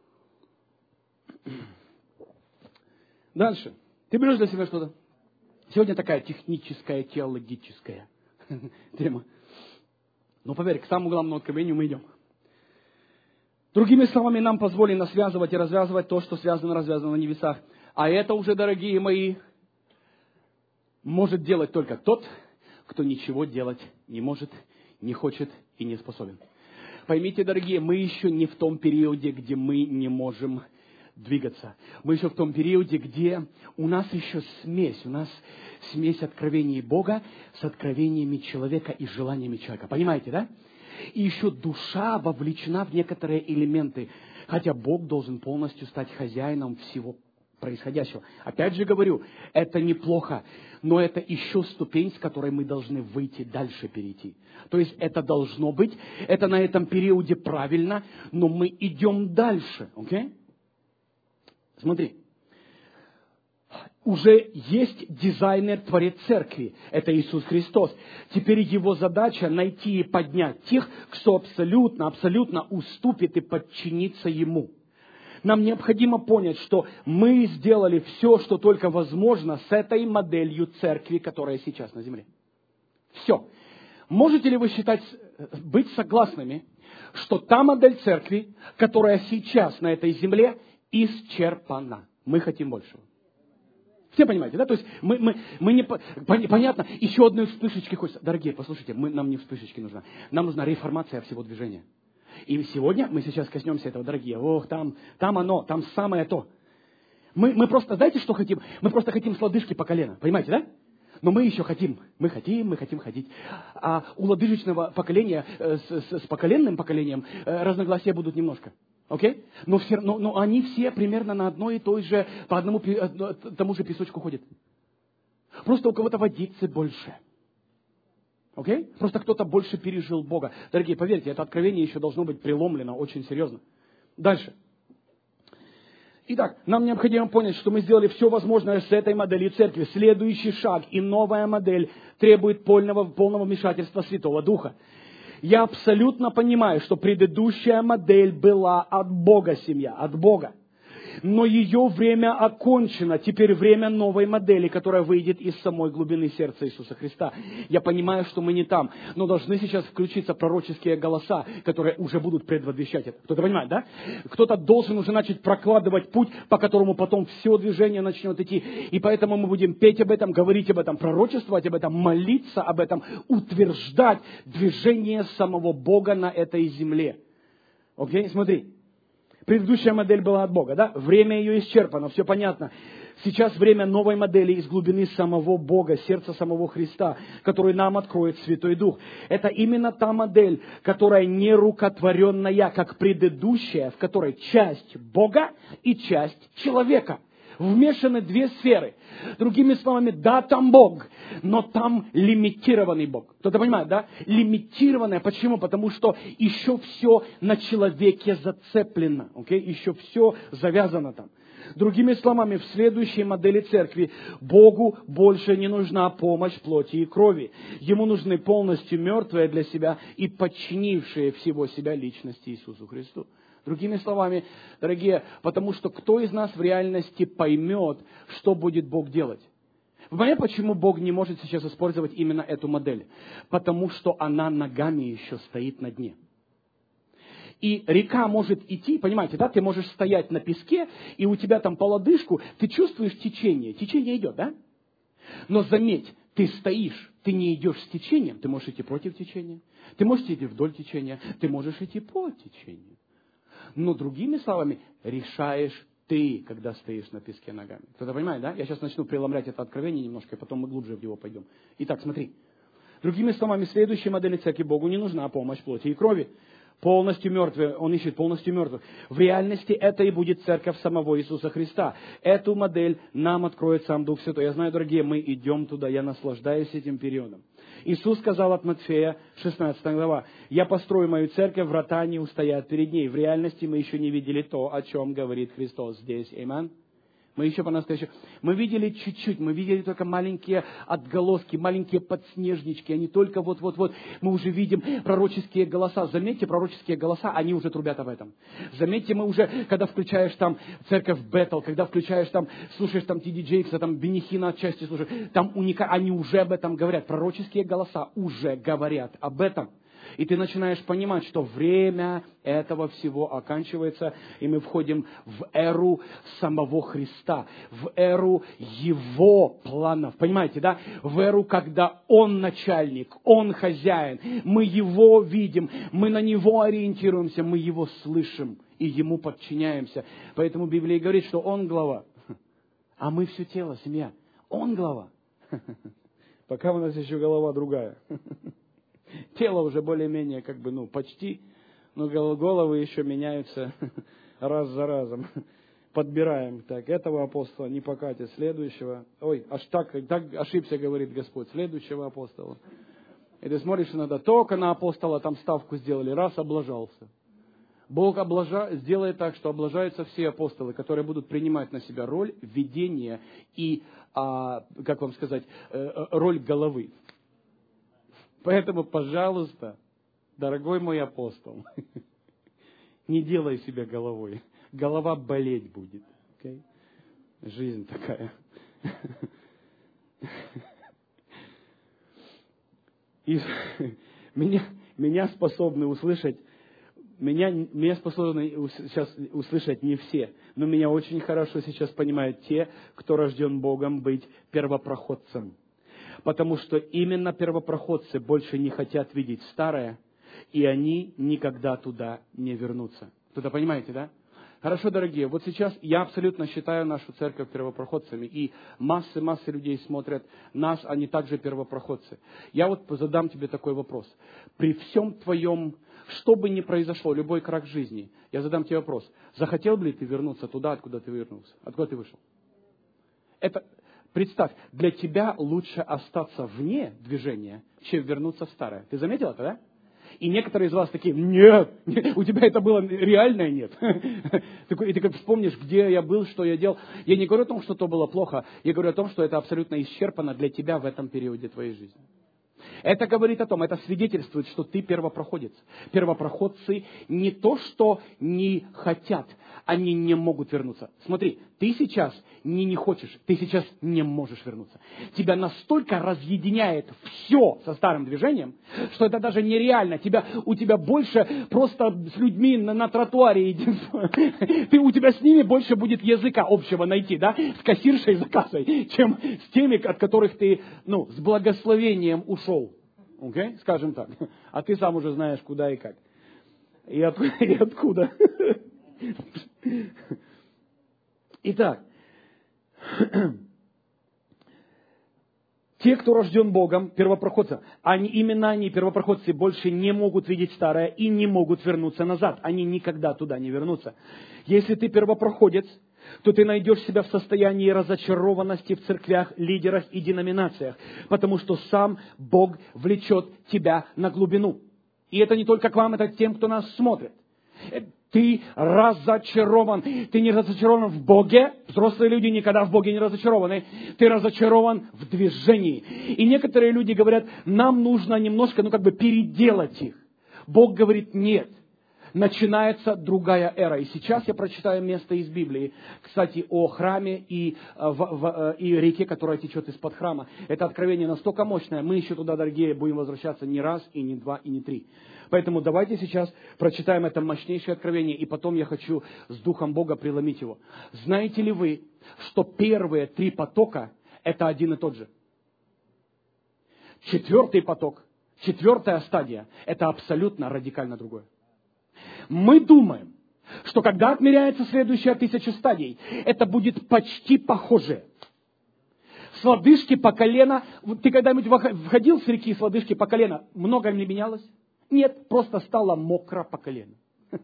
Дальше. Ты берешь для себя что-то? Сегодня такая техническая, теологическая тема. Но поверь, к самому главному откровению мы идем. Другими словами, нам позволено связывать и развязывать то, что связано, развязано на небесах. А это уже, дорогие мои, может делать только тот, кто ничего делать не может, не хочет и не способен. Поймите, дорогие, мы еще не в том периоде, где мы не можем двигаться. Мы еще в том периоде, где у нас еще смесь, у нас смесь откровений Бога с откровениями человека и желаниями человека. Понимаете, да? И еще душа вовлечена в некоторые элементы, хотя Бог должен полностью стать хозяином всего происходящего. Опять же говорю, это неплохо, но это еще ступень, с которой мы должны выйти, дальше перейти. То есть это должно быть, это на этом периоде правильно, но мы идем дальше, окей? Okay? Смотри, уже есть дизайнер, творец церкви. Это Иисус Христос. Теперь его задача найти и поднять тех, кто абсолютно, абсолютно уступит и подчинится Ему. Нам необходимо понять, что мы сделали все, что только возможно с этой моделью церкви, которая сейчас на земле. Все. Можете ли вы считать, быть согласными, что та модель церкви, которая сейчас на этой земле, исчерпана? Мы хотим большего. Все понимаете, да? То есть мы, мы, мы не... Понятно, еще одной вспышечки хочется. Дорогие, послушайте, мы, нам не вспышечки нужна. Нам нужна реформация всего движения. И сегодня мы сейчас коснемся этого, дорогие. Ох, там, там оно, там самое то. Мы, мы просто, знаете, что хотим? Мы просто хотим с лодыжки по колено. Понимаете, да? Но мы еще хотим, мы хотим, мы хотим ходить. А у лодыжечного поколения э, с, с, с поколенным поколением э, разногласия будут немножко. Окей? Но, все, но, но они все примерно на одной и той же, по одному тому же песочку ходят. Просто у кого-то водицы больше. Окей? Просто кто-то больше пережил Бога. Дорогие, поверьте, это откровение еще должно быть преломлено очень серьезно. Дальше. Итак, нам необходимо понять, что мы сделали все возможное с этой моделью церкви. Следующий шаг и новая модель требует полного, полного вмешательства Святого Духа. Я абсолютно понимаю, что предыдущая модель была от Бога, семья, от Бога. Но ее время окончено. Теперь время новой модели, которая выйдет из самой глубины сердца Иисуса Христа. Я понимаю, что мы не там, но должны сейчас включиться пророческие голоса, которые уже будут предвозвещать это. Кто-то понимает, да? Кто-то должен уже начать прокладывать путь, по которому потом все движение начнет идти. И поэтому мы будем петь об этом, говорить об этом, пророчествовать об этом, молиться об этом, утверждать движение самого Бога на этой земле. Окей? Смотри. Предыдущая модель была от Бога, да? Время ее исчерпано, все понятно. Сейчас время новой модели из глубины самого Бога, сердца самого Христа, который нам откроет Святой Дух. Это именно та модель, которая не рукотворенная, как предыдущая, в которой часть Бога и часть человека. Вмешаны две сферы. Другими словами, да, там Бог, но там лимитированный Бог. Кто-то понимает, да? Лимитированное. Почему? Потому что еще все на человеке зацеплено. Okay? Еще все завязано там. Другими словами, в следующей модели церкви Богу больше не нужна помощь плоти и крови. Ему нужны полностью мертвые для себя и подчинившие всего себя личности Иисусу Христу. Другими словами, дорогие, потому что кто из нас в реальности поймет, что будет Бог делать? Вы понимаете, почему Бог не может сейчас использовать именно эту модель? Потому что она ногами еще стоит на дне. И река может идти, понимаете, да? Ты можешь стоять на песке, и у тебя там по лодыжку, ты чувствуешь течение. Течение идет, да? Но заметь, ты стоишь, ты не идешь с течением, ты можешь идти против течения, ты можешь идти вдоль течения, ты можешь идти по течению. Но другими словами, решаешь ты, когда стоишь на песке ногами. Кто-то понимает, да? Я сейчас начну преломлять это откровение немножко, и потом мы глубже в него пойдем. Итак, смотри. Другими словами, следующей модели церкви Богу не нужна помощь плоти и крови. Полностью мертвые, Он ищет полностью мертвых. В реальности это и будет церковь самого Иисуса Христа. Эту модель нам откроет сам Дух Святой. Я знаю, дорогие, мы идем туда, я наслаждаюсь этим периодом. Иисус сказал от Матфея, шестнадцатая глава, «Я построю мою церковь, врата не устоят перед ней». В реальности мы еще не видели то, о чем говорит Христос здесь. Аминь. Мы еще по-настоящему... Мы видели чуть-чуть, мы видели только маленькие отголоски, маленькие подснежнички, они только вот-вот-вот. Мы уже видим пророческие голоса. Заметьте, пророческие голоса, они уже трубят об этом. Заметьте, мы уже, когда включаешь там церковь Бетл, когда включаешь там, слушаешь там Ти Ди Джейкса, там Бенихина отчасти слушаешь, там уника... они уже об этом говорят. Пророческие голоса уже говорят об этом. И ты начинаешь понимать, что время этого всего оканчивается, и мы входим в эру самого Христа, в эру Его планов. Понимаете, да? В эру, когда Он начальник, Он хозяин, мы Его видим, мы на Него ориентируемся, мы Его слышим и Ему подчиняемся. Поэтому Библия говорит, что Он глава, а мы все тело, семья. Он глава. Пока у нас еще голова другая. Тело уже более-менее, как бы, ну, почти, но головы еще меняются раз за разом. Подбираем. Так, этого апостола не покатит, следующего. Ой, аж так, так ошибся, говорит Господь, следующего апостола. И ты смотришь иногда, только на апостола там ставку сделали, раз облажался. Бог облажа... сделает так, что облажаются все апостолы, которые будут принимать на себя роль ведения и, а, как вам сказать, роль головы. Поэтому, пожалуйста, дорогой мой апостол, не делай себя головой. Голова болеть будет. Okay? Жизнь такая. И меня, меня способны услышать, меня, меня способны сейчас услышать не все, но меня очень хорошо сейчас понимают те, кто рожден Богом быть первопроходцем. Потому что именно первопроходцы больше не хотят видеть старое, и они никогда туда не вернутся. Кто-то понимаете, да? Хорошо, дорогие, вот сейчас я абсолютно считаю нашу церковь первопроходцами, и массы-массы людей смотрят нас, они также первопроходцы. Я вот задам тебе такой вопрос. При всем твоем, что бы ни произошло, любой крах жизни, я задам тебе вопрос. Захотел бы ли ты вернуться туда, откуда ты вернулся? Откуда ты вышел? Это, представь, для тебя лучше остаться вне движения, чем вернуться в старое. Ты заметил это, да? И некоторые из вас такие, нет, у тебя это было реальное нет. И ты как вспомнишь, где я был, что я делал. Я не говорю о том, что то было плохо. Я говорю о том, что это абсолютно исчерпано для тебя в этом периоде твоей жизни. Это говорит о том, это свидетельствует, что ты первопроходец. Первопроходцы не то, что не хотят, они не могут вернуться. Смотри, ты сейчас не не хочешь, ты сейчас не можешь вернуться. Тебя настолько разъединяет все со старым движением, что это даже нереально. Тебя, у тебя больше просто с людьми на, на тротуаре единство. Ты, у тебя с ними больше будет языка общего найти, да, с кассиршей за кассой, чем с теми, от которых ты, ну, с благословением ушел. Okay? Скажем так. А ты сам уже знаешь, куда и как. И, от, и откуда. Итак, те, кто рожден Богом, первопроходцы, они, именно они, первопроходцы, больше не могут видеть старое и не могут вернуться назад. Они никогда туда не вернутся. Если ты первопроходец, то ты найдешь себя в состоянии разочарованности в церквях, лидерах и деноминациях, потому что сам Бог влечет тебя на глубину. И это не только к вам, это к тем, кто нас смотрит. Ты разочарован. Ты не разочарован в Боге. Взрослые люди никогда в Боге не разочарованы. Ты разочарован в движении. И некоторые люди говорят, нам нужно немножко, ну как бы переделать их. Бог говорит, нет. Начинается другая эра. И сейчас я прочитаю место из Библии, кстати, о храме и, в, в, и реке, которая течет из-под храма. Это откровение настолько мощное, мы еще туда, дорогие, будем возвращаться не раз, и не два, и не три. Поэтому давайте сейчас прочитаем это мощнейшее откровение, и потом я хочу с Духом Бога преломить его. Знаете ли вы, что первые три потока – это один и тот же? Четвертый поток, четвертая стадия – это абсолютно радикально другое. Мы думаем, что когда отмеряется следующая тысяча стадий, это будет почти похоже. С лодыжки по колено. Ты когда-нибудь входил с реки с лодыжки по колено? Много ли менялось? Нет, просто стало мокро по колено.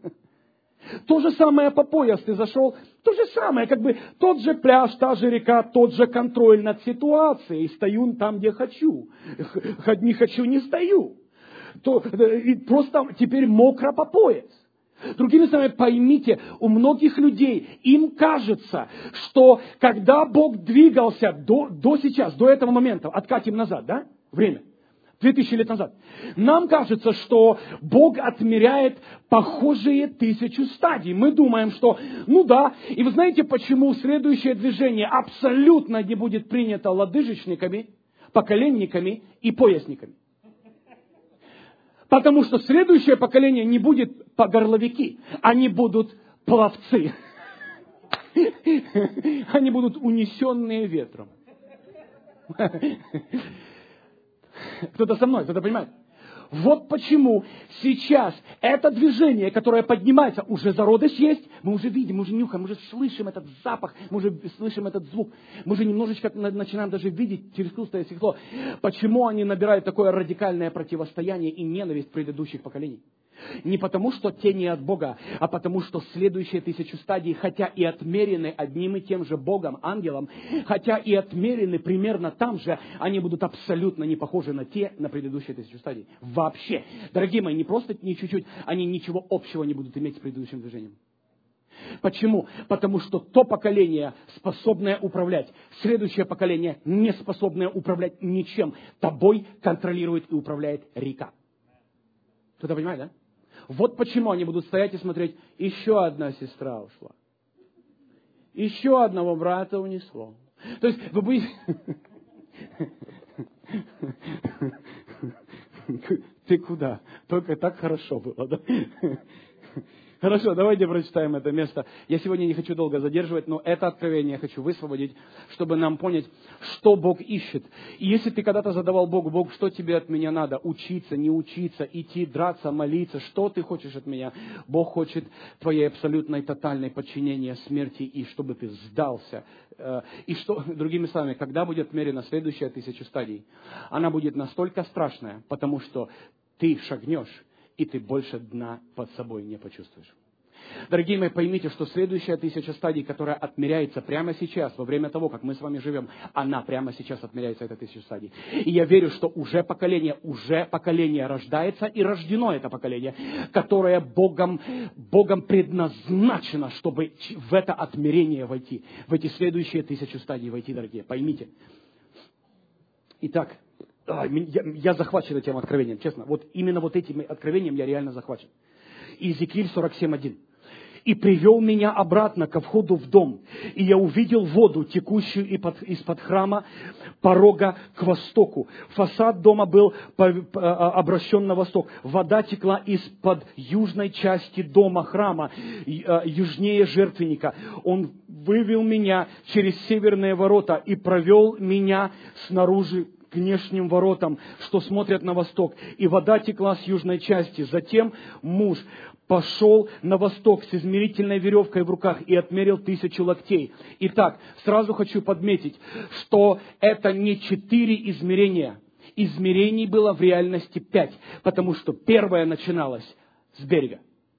То же самое по пояс ты зашел. То же самое, как бы тот же пляж, та же река, тот же контроль над ситуацией. Стою там, где хочу. Не хочу, не стою. То, и просто теперь мокро по пояс. Другими словами, поймите, у многих людей им кажется, что когда Бог двигался до, до сейчас, до этого момента, откатим назад, да, время, две тысячи лет назад, нам кажется, что Бог отмеряет похожие тысячу стадий. Мы думаем, что, ну да, и вы знаете, почему следующее движение абсолютно не будет принято лодыжечниками, поколенниками и поясниками? Потому что следующее поколение не будет по-горловики, они будут пловцы. Они будут унесенные ветром. Кто-то со мной, кто-то понимает? Вот почему сейчас это движение, которое поднимается, уже зародыш есть, мы уже видим, мы уже нюхаем, мы уже слышим этот запах, мы уже слышим этот звук, мы уже немножечко начинаем даже видеть через искусственное стекло, почему они набирают такое радикальное противостояние и ненависть предыдущих поколений. Не потому, что те не от Бога, а потому, что следующие тысячу стадий, хотя и отмерены одним и тем же Богом, ангелом, хотя и отмерены примерно там же, они будут абсолютно не похожи на те, на предыдущие тысячу стадий. Вообще. Дорогие мои, не просто не чуть-чуть, они ничего общего не будут иметь с предыдущим движением. Почему? Потому что то поколение, способное управлять, следующее поколение, не способное управлять ничем. Тобой контролирует и управляет река. Кто-то понимает, да? Вот почему они будут стоять и смотреть, еще одна сестра ушла. Еще одного брата унесло. То есть вы будете... Ты куда? Только так хорошо было, да? Хорошо, давайте прочитаем это место. Я сегодня не хочу долго задерживать, но это откровение я хочу высвободить, чтобы нам понять, что Бог ищет. И если ты когда-то задавал Богу: Бог, что тебе от меня надо? Учиться, не учиться, идти, драться, молиться. Что ты хочешь от меня? Бог хочет твоей абсолютной, тотальной подчинения смерти, и чтобы ты сдался. И что, другими словами, когда будет отмерена следующая тысяча стадий, она будет настолько страшная, потому что ты шагнешь, и ты больше дна под собой не почувствуешь. Дорогие мои, поймите, что следующая тысяча стадий, которая отмеряется прямо сейчас, во время того, как мы с вами живем, она прямо сейчас отмеряется, эта тысяча стадий. И я верю, что уже поколение, уже поколение рождается, и рождено это поколение, которое Богом, Богом предназначено, чтобы в это отмерение войти, в эти следующие тысячу стадий войти, дорогие. Поймите. Итак, Я, я захвачен этим откровением, честно. Вот именно вот этим откровением я реально захвачен. Иезекииль сорок семь один. «И привел меня обратно ко входу в дом, и я увидел воду, текущую из-под храма, порога к востоку. Фасад дома был обращен на восток. Вода текла из-под южной части дома храма, южнее жертвенника. Он вывел меня через северные ворота и провел меня снаружи к внешним воротам, что смотрят на восток, и вода текла с южной части. Затем муж пошел на восток с измерительной веревкой в руках и отмерил тысячу локтей». Итак, сразу хочу подметить, что это не четыре измерения. Измерений было в реальности пять, потому что первое начиналось с берега.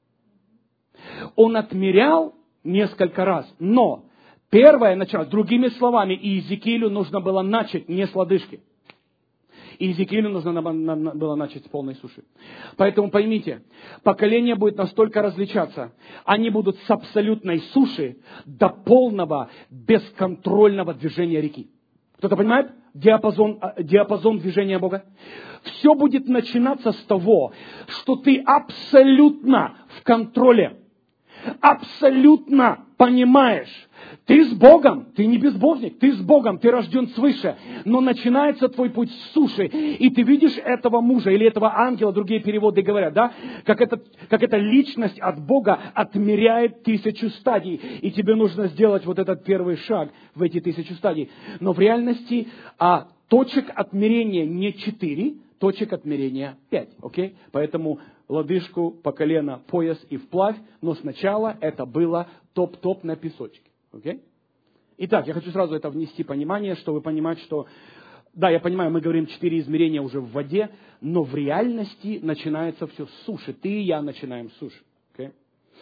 Он отмерял несколько раз, но первое начало, другими словами, Иезекиилю нужно было начать не с лодыжки. И Иезекиилю нужно было начать с полной суши. Поэтому поймите, поколение будет настолько различаться. Они будут с абсолютной суши до полного бесконтрольного движения реки. Кто-то понимает диапазон, диапазон движения Бога? Все будет начинаться с того, что ты абсолютно в контроле. Абсолютно понимаешь. Ты с Богом, ты не безбожник, ты с Богом, ты рожден свыше. Но начинается твой путь с суши, и ты видишь этого мужа или этого ангела, другие переводы говорят, да, как, это, как эта личность от Бога отмеряет тысячу стадий. И тебе нужно сделать вот этот первый шаг в эти тысячу стадий. Но в реальности а, точек отмерения не четыре, точек отмерения пять. Окей? Поэтому лодыжку, по колено, пояс и вплавь. Но сначала это было топ-топ на песочке. Окей? Итак, я хочу сразу это внести понимание, чтобы понимать, что, да, я понимаю, мы говорим четыре измерения уже в воде, но в реальности начинается все с суши. Ты и я начинаем с суши. Окей?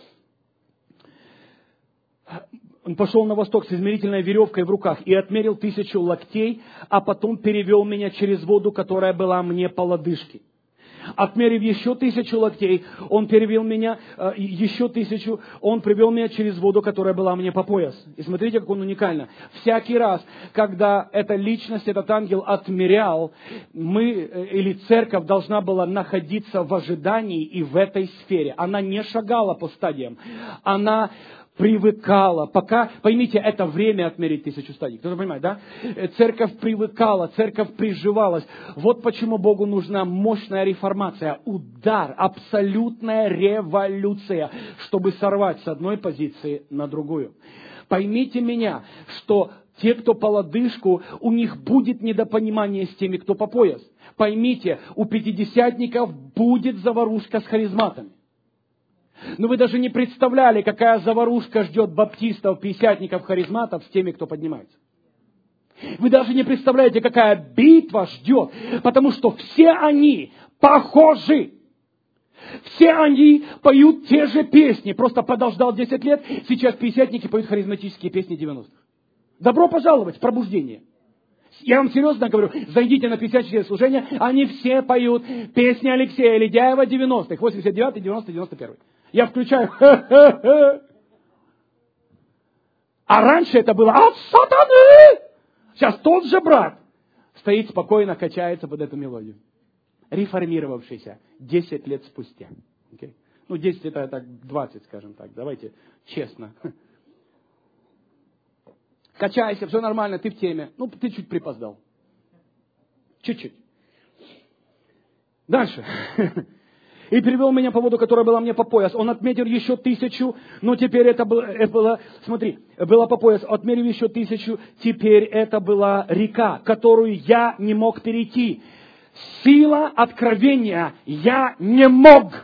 Он пошел на восток с измерительной веревкой в руках и отмерил тысячу локтей, а потом перевел меня через воду, которая была мне по лодыжке. Отмерив еще тысячу локтей, он перевел меня, э, еще тысячу, он привел меня через воду, которая была мне по пояс. И смотрите, как он уникально. Всякий раз, когда эта личность, этот ангел отмерял, мы э, или церковь должна была находиться в ожидании и в этой сфере. Она не шагала по стадиям. Она привыкала, пока, поймите, это время отмерить тысячу стадий. Кто-то понимает, да? Церковь привыкала, церковь приживалась. Вот почему Богу нужна мощная реформация, удар, абсолютная революция, чтобы сорвать с одной позиции на другую. Поймите меня, что те, кто по лодыжку, у них будет недопонимание с теми, кто по пояс. Поймите, у пятидесятников будет заварушка с харизматами. Но вы даже не представляли, какая заварушка ждет баптистов, пятидесятников, харизматов с теми, кто поднимается. Вы даже не представляете, какая битва ждет, потому что все они похожи. Все они поют те же песни. Просто подождал десять лет, сейчас пятидесятники поют харизматические песни девяностых. Добро пожаловать в пробуждение. Я вам серьезно говорю, зайдите на пятидесятнические служения, они все поют песни Алексея Ледяева девяностых, восемьдесят девятый, девяностый, девяносто первый. Я включаю ха-ха-ха. А раньше это было от сатаны. Сейчас тот же брат стоит спокойно, качается под эту мелодию. Реформировавшийся десять лет спустя. Okay? Ну, десять это так двадцать, скажем так. Давайте честно. Качайся, все нормально, ты в теме. Ну, ты чуть припоздал. Чуть-чуть. Дальше. и перевел меня по воду, которая была мне по пояс. Он отметил еще тысячу, но теперь это было, это было, смотри, была по пояс, отмерил еще тысячу, теперь это была река, которую я не мог перейти. Сила откровения я не мог.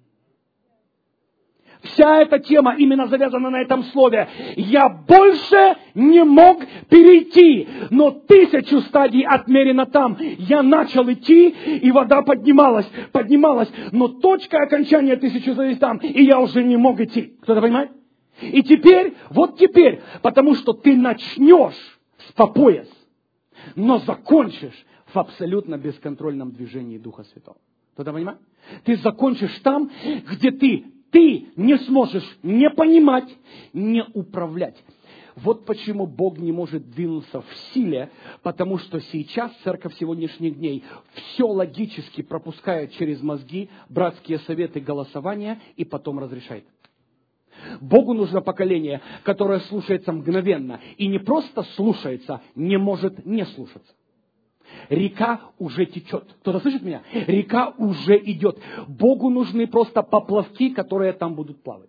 Вся эта тема именно завязана на этом слове. Я больше не мог перейти, но тысячу стадий отмерено там. Я начал идти, и вода поднималась, поднималась, но точка окончания тысячу стадий там, и я уже не мог идти. Кто-то понимает? И теперь, вот теперь, потому что ты начнешь с по пояс, но закончишь в абсолютно бесконтрольном движении Духа Святого. Кто-то понимает? Ты закончишь там, где ты Ты не сможешь не понимать, не управлять. Вот почему Бог не может двинуться в силе, потому что сейчас церковь сегодняшних дней все логически пропускает через мозги, братские советы, голосования и потом разрешает. Богу нужно поколение, которое слушается мгновенно. И не просто слушается, не может не слушаться. Река уже течет. Кто-то слышит меня? Река уже идет. Богу нужны просто поплавки, которые там будут плавать.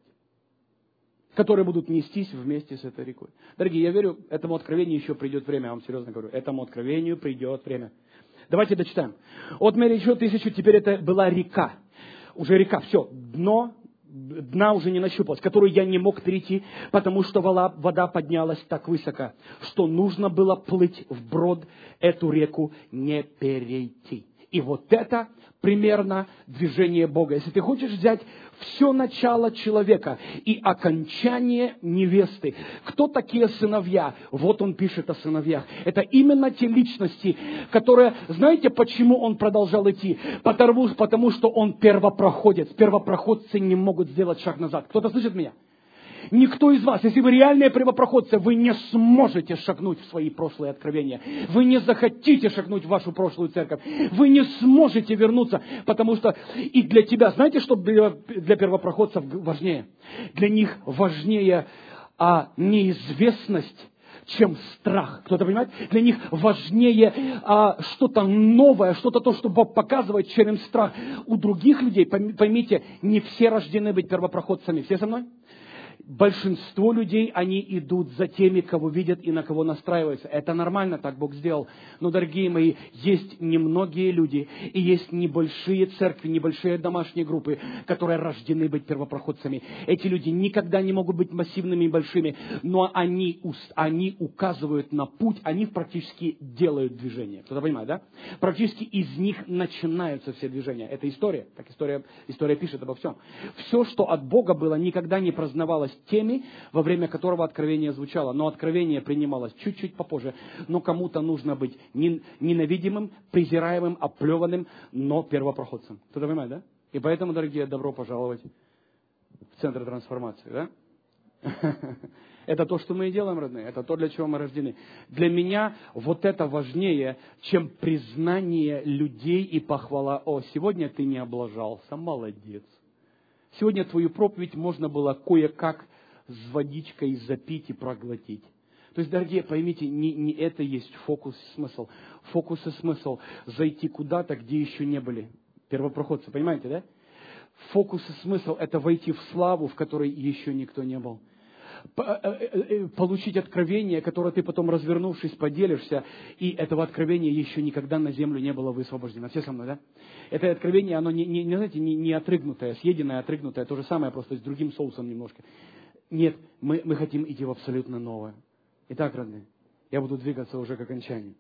Которые будут нестись вместе с этой рекой. Дорогие, я верю, этому откровению еще придет время. Я вам серьезно говорю. Этому откровению придет время. Давайте дочитаем. Отмерили еще тысячу, теперь это была река. Уже река, все, дно. Дна уже не нащупалось, которую я не мог перейти, потому что вода, вода поднялась так высоко, что нужно было плыть вброд эту реку, не перейти. И вот это примерно движение Бога. Если ты хочешь взять все начало человека и окончание невесты, кто такие сыновья? Вот он пишет о сыновьях. Это именно те личности, которые, знаете, почему он продолжал идти? Потому, потому что он первопроходец. Первопроходцы не могут сделать шаг назад. Кто-то слышит меня? Никто из вас, если вы реальные первопроходцы, вы не сможете шагнуть в свои прошлые откровения. Вы не захотите шагнуть в вашу прошлую церковь. Вы не сможете вернуться, потому что и для тебя, знаете, что для первопроходцев важнее? Для них важнее а, неизвестность, чем страх. Кто-то понимает? Для них важнее а, что-то новое, что-то то, что Бог показывает, чем страх. У других людей, поймите, не все рождены быть первопроходцами. Все со мной? Большинство людей, они идут за теми, кого видят и на кого настраиваются. Это нормально, так Бог сделал. Но, дорогие мои, есть немногие люди, и есть небольшие церкви, небольшие домашние группы, которые рождены быть первопроходцами. Эти люди никогда не могут быть массивными и большими, но они, они указывают на путь, они практически делают движение. Кто-то понимает, да? Практически из них начинаются все движения. Это история, так история, история пишет обо всем. Все, что от Бога было, никогда не праздновалось теми, во время которого откровение звучало. Но откровение принималось чуть-чуть попозже. Но кому-то нужно быть ненавидимым, презираемым, оплеванным, но первопроходцем. Кто-то понимает, да? И поэтому, дорогие, добро пожаловать в Центр трансформации, да? Это то, что мы и делаем, родные. Это то, для чего мы рождены. Для меня вот это важнее, чем признание людей и похвала. О, сегодня ты не облажался, молодец. Сегодня твою проповедь можно было кое-как с водичкой запить и проглотить. То есть, дорогие, поймите, не, не это есть фокус и смысл. Фокус и смысл зайти куда-то, где еще не были первопроходцы. Понимаете, да? Фокус и смысл это войти в славу, в которой еще никто не был. Получить откровение, которое ты потом, развернувшись, поделишься, и этого откровения еще никогда на землю не было высвобождено. Все со мной, да? Это откровение, оно не, не, не, знаете, не, не отрыгнутое, съеденное, отрыгнутое, то же самое, просто с другим соусом немножко. Нет, мы, мы хотим идти в абсолютно новое. Итак, родные, я буду двигаться уже к окончанию.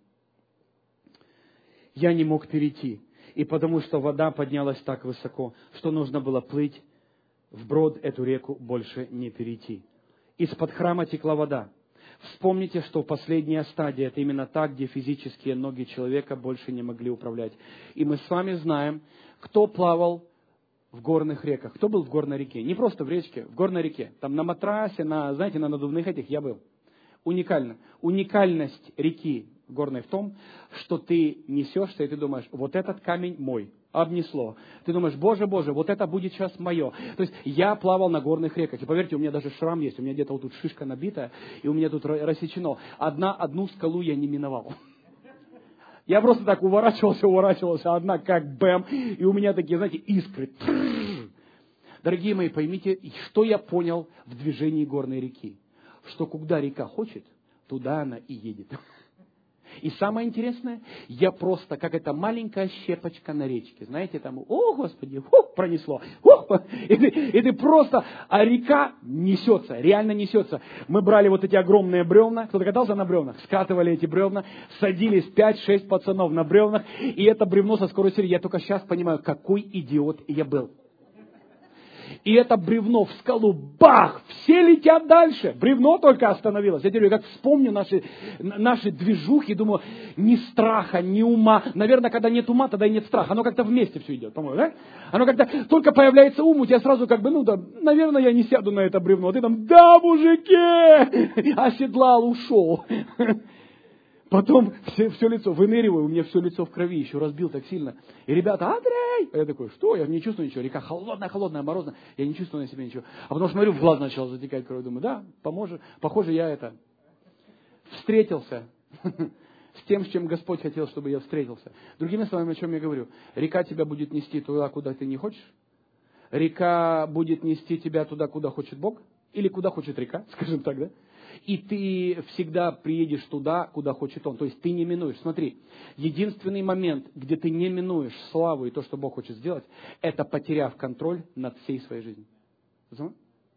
Я не мог перейти, и потому что вода поднялась так высоко, что нужно было плыть вброд эту реку, больше не перейти. Из-под храма текла вода. Вспомните, что последняя стадия – это именно та, где физические ноги человека больше не могли управлять. И мы с вами знаем, кто плавал в горных реках. Кто был в горной реке? Не просто в речке, в горной реке. Там на матрасе, на, знаете, на надувных этих я был. Уникально. Уникальность реки горной в том, что ты несешься, и ты думаешь, вот этот камень мой. Обнесло. Ты думаешь, Боже, Боже, вот это будет сейчас мое. То есть я плавал на горных реках. И поверьте, у меня даже шрам есть. У меня где-то вот тут шишка набита, и у меня тут рассечено. Одна, одну скалу я не миновал. Я просто так уворачивался, уворачивался, одна как бэм, и у меня такие, знаете, искры. Дорогие мои, поймите, что я понял в движении горной реки. Что куда река хочет, туда она и едет. И самое интересное, я просто, как эта маленькая щепочка на речке, знаете, там, о, Господи, фух, пронесло, фух, и, ты, и ты просто, а река несется, реально несется. Мы брали вот эти огромные бревна, кто-то катался на бревнах, скатывали эти бревна, садились пять-шесть пацанов на бревнах, и это бревно со скоростью, я только сейчас понимаю, какой идиот я был. И это бревно в скалу, бах, все летят дальше. Бревно только остановилось. Я говорю, как вспомню наши, наши движухи, думаю, ни страха, ни ума. Наверное, когда нет ума, тогда и нет страха. Оно как-то вместе все идет, по-моему, да? Оно как-то, только появляется ум, у тебя сразу как бы, ну да, наверное, я не сяду на это бревно. А ты там, да, мужики, оседлал, ушел. Потом все, все лицо, выныриваю, у меня все лицо в крови, еще разбил так сильно. И ребята, Андрей! А я такой, что? Я не чувствую ничего. Река холодная, холодная, морозная. Я не чувствую на себе ничего. А потом смотрю, в глаз начал затекать кровь. Думаю, да, поможет. Похоже, я это встретился с тем, с чем Господь хотел, чтобы я встретился. Другими словами, о чем я говорю? Река тебя будет нести туда, куда ты не хочешь. Река будет нести тебя туда, куда хочет Бог. Или куда хочет река, скажем так, да? И ты всегда приедешь туда, куда хочет Он. То есть ты не минуешь. Смотри, единственный момент, где ты не минуешь славу и то, что Бог хочет сделать, это потеряв контроль над всей своей жизнью. Понимаешь?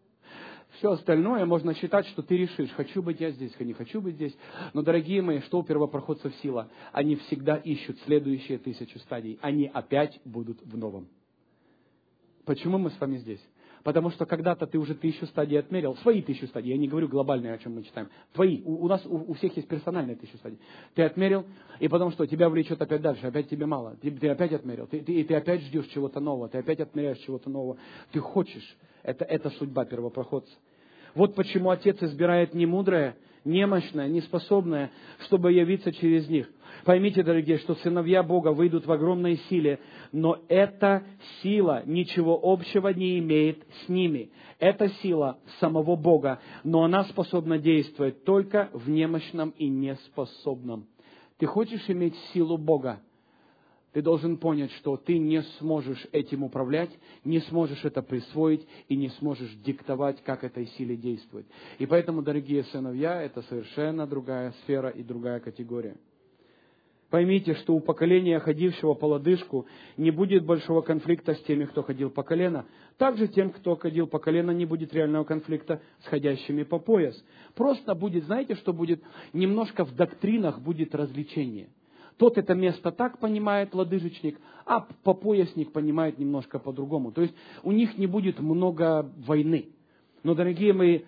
Все остальное можно считать, что ты решишь, хочу быть я здесь, не хочу быть здесь. Но, дорогие мои, что у первопроходцев сила? Они всегда ищут следующие тысячу стадий. Они опять будут в новом. Почему мы с вами здесь? Потому что когда-то ты уже тысячу стадий отмерил, свои тысячу стадий, я не говорю глобальные, о чем мы читаем, твои, у, у нас у, у всех есть персональные тысячу стадий. Ты отмерил, и потом что, тебя влечет опять дальше, опять тебе мало, ты, ты опять отмерил, ты, ты, и ты опять ждешь чего-то нового, ты опять отмеряешь чего-то нового, ты хочешь, это, это судьба первопроходца. Вот почему Отец избирает не мудрое, немощное, неспособное, чтобы явиться через них. Поймите, дорогие, что сыновья Бога выйдут в огромной силе, но эта сила ничего общего не имеет с ними. Это сила самого Бога, но она способна действовать только в немощном и неспособном. Ты хочешь иметь силу Бога? Ты должен понять, что ты не сможешь этим управлять, не сможешь это присвоить и не сможешь диктовать, как этой силе действовать. И поэтому, дорогие сыновья, это совершенно другая сфера и другая категория. Поймите, что у поколения, ходившего по лодыжку, не будет большого конфликта с теми, кто ходил по колено. Также тем, кто ходил по колено, не будет реального конфликта с ходящими по пояс. Просто будет, знаете, что будет? Немножко в доктринах будет развлечение. Тот это место так понимает, лодыжечник, а попоясник понимает немножко по-другому. То есть у них не будет много войны. Но, дорогие мои,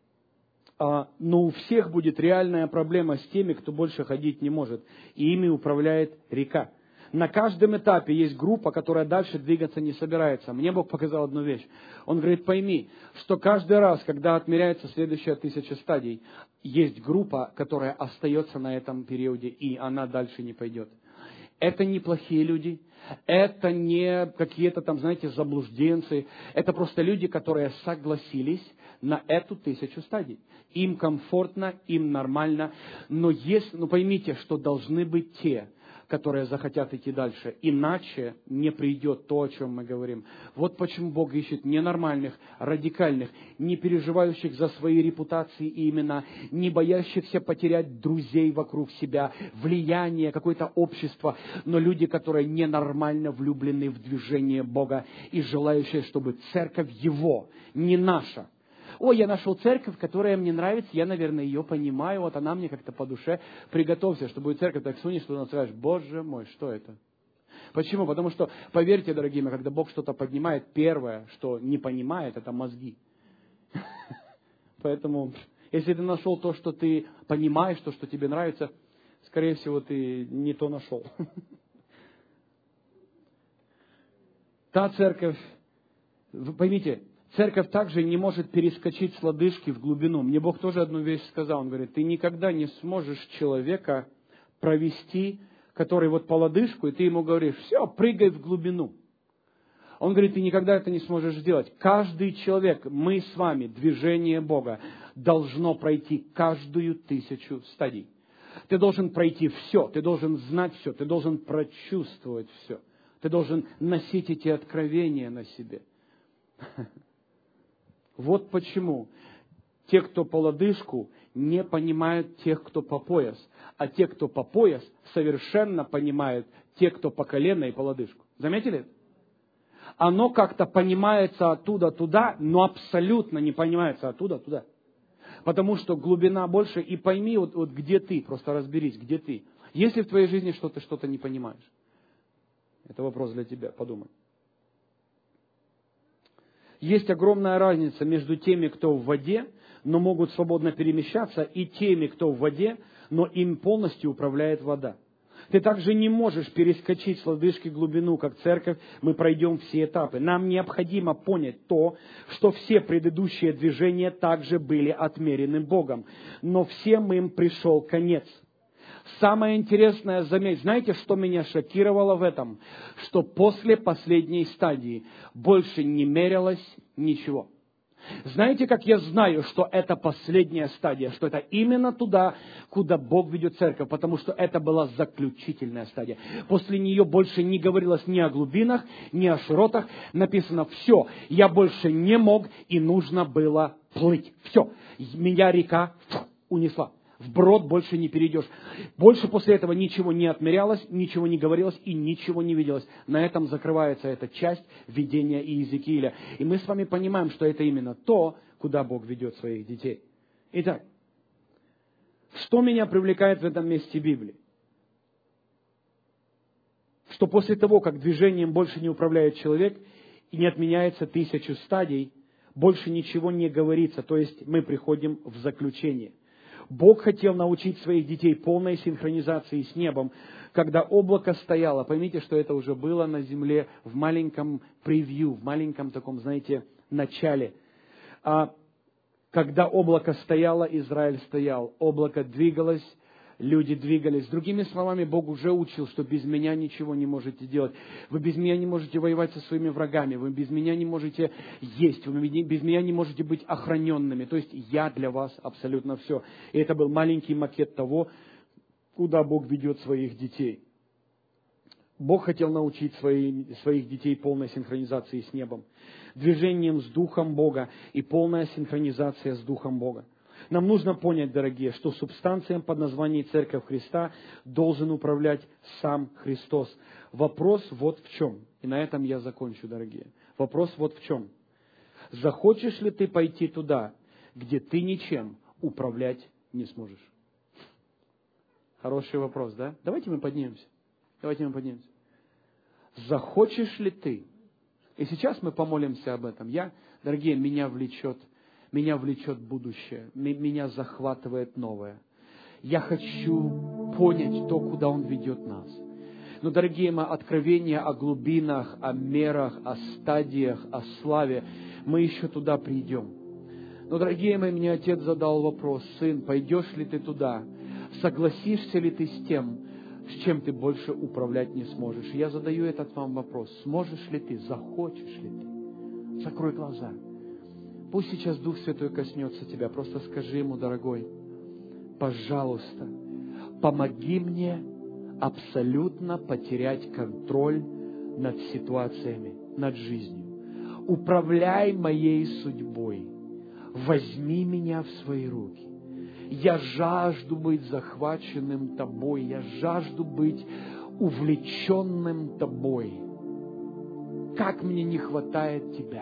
но у всех будет реальная проблема с теми, кто больше ходить не может. И ими управляет река. На каждом этапе есть группа, которая дальше двигаться не собирается. Мне Бог показал одну вещь. Он говорит, пойми, что каждый раз, когда отмеряется следующая тысяча стадий, есть группа, которая остается на этом периоде, и она дальше не пойдет. Это не плохие люди, это не какие-то там, знаете, заблужденцы. Это просто люди, которые согласились на эту тысячу стадий. Им комфортно, им нормально. Но, есть, но поймите, что должны быть те, которые захотят идти дальше. Иначе не придет то, о чем мы говорим. Вот почему Бог ищет ненормальных, радикальных, не переживающих за свои репутации и имена, не боящихся потерять друзей вокруг себя, влияние, какое-то общество, но люди, которые ненормально влюблены в движение Бога и желающие, чтобы церковь Его, не наша. Ой, я нашел церковь, которая мне нравится, я, наверное, ее понимаю, вот она мне как-то по душе. Приготовься, что будет церковь, так сунешь, что ты скажешь, Боже мой, что это? Почему? Потому что, поверьте, дорогие мои, когда Бог что-то поднимает, первое, что не понимает, это мозги. Поэтому, если ты нашел то, что ты понимаешь, то, что тебе нравится, скорее всего, ты не то нашел. Та церковь, вы поймите, церковь также не может перескочить с лодыжки в глубину. Мне Бог тоже одну вещь сказал. Он говорит, ты никогда не сможешь человека провести, который вот по лодыжку, и ты ему говоришь, все, прыгай в глубину. Он говорит, ты никогда это не сможешь сделать. Каждый человек, мы с вами, движение Бога, должно пройти каждую тысячу стадий. Ты должен пройти все, ты должен знать все, ты должен прочувствовать все. Ты должен носить эти откровения на себе. Вот почему те, кто по лодыжку, не понимают тех, кто по пояс. А те, кто по пояс, совершенно понимают те, кто по колено и по лодыжку. Заметили это? Оно как-то понимается оттуда туда, но абсолютно не понимается оттуда туда. Потому что глубина больше. И пойми, вот, вот где ты, просто разберись, где ты. Если в твоей жизни что-то, что-то не понимаешь. Это вопрос для тебя, подумай. Есть огромная разница между теми, кто в воде, но могут свободно перемещаться, и теми, кто в воде, но им полностью управляет вода. Ты также не можешь перескочить с лодыжки глубину, как церковь, мы пройдем все этапы. Нам необходимо понять то, что все предыдущие движения также были отмерены Богом, но всем им пришел конец. Самое интересное, заметь, знаете, что меня шокировало в этом? Что после последней стадии больше не мерялось ничего. Знаете, как я знаю, что это последняя стадия, что это именно туда, куда Бог ведет церковь, потому что это была заключительная стадия. После нее больше не говорилось ни о глубинах, ни о широтах. Написано, все, я больше не мог, и нужно было плыть. Все, меня река унесла. Вброд больше не перейдешь. Больше после этого ничего не отмерялось, ничего не говорилось и ничего не виделось. На этом закрывается эта часть видения Иезекииля. И мы с вами понимаем, что это именно то, куда Бог ведет своих детей. Итак, что меня привлекает в этом месте Библии? Что после того, как движением больше не управляет человек и не отменяется тысячу стадий, больше ничего не говорится. То есть мы приходим в заключение. Бог хотел научить своих детей полной синхронизации с небом, когда облако стояло. Поймите, что это уже было на земле в маленьком превью, в маленьком таком, знаете, начале. А когда облако стояло, Израиль стоял. Облако двигалось, люди двигались. Другими словами, Бог уже учил, что без меня ничего не можете делать. Вы без меня не можете воевать со своими врагами. Вы без меня не можете есть. Вы без меня не можете быть охраненными. То есть я для вас абсолютно все. И это был маленький макет того, куда Бог ведет своих детей. Бог хотел научить свои, своих детей полной синхронизации с небом, движением с Духом Бога и полная синхронизация с Духом Бога. Нам нужно понять, дорогие, что субстанцией под названием Церковь Христа должен управлять сам Христос. Вопрос вот в чем. И на этом я закончу, дорогие. Вопрос вот в чем. Захочешь ли ты пойти туда, где ты ничем управлять не сможешь? Хороший вопрос, да? Давайте мы поднимемся. Давайте мы поднимемся. Захочешь ли ты? И сейчас мы помолимся об этом. Я, дорогие, меня влечет Меня влечет будущее, меня захватывает новое. Я хочу понять то, куда Он ведет нас. Но, дорогие мои, откровения о глубинах, о мерах, о стадиях, о славе, мы еще туда придем. Но, дорогие мои, мне отец задал вопрос: сын, пойдешь ли ты туда? Согласишься ли ты с тем, с чем ты больше управлять не сможешь? Я задаю этот вам вопрос: сможешь ли ты, захочешь ли ты? Закрой глаза. Пусть сейчас Дух Святой коснется тебя. Просто скажи Ему: дорогой, пожалуйста, помоги мне абсолютно потерять контроль над ситуациями, над жизнью. Управляй моей судьбой. Возьми меня в свои руки. Я жажду быть захваченным Тобой. Я жажду быть увлеченным Тобой. Как мне не хватает Тебя.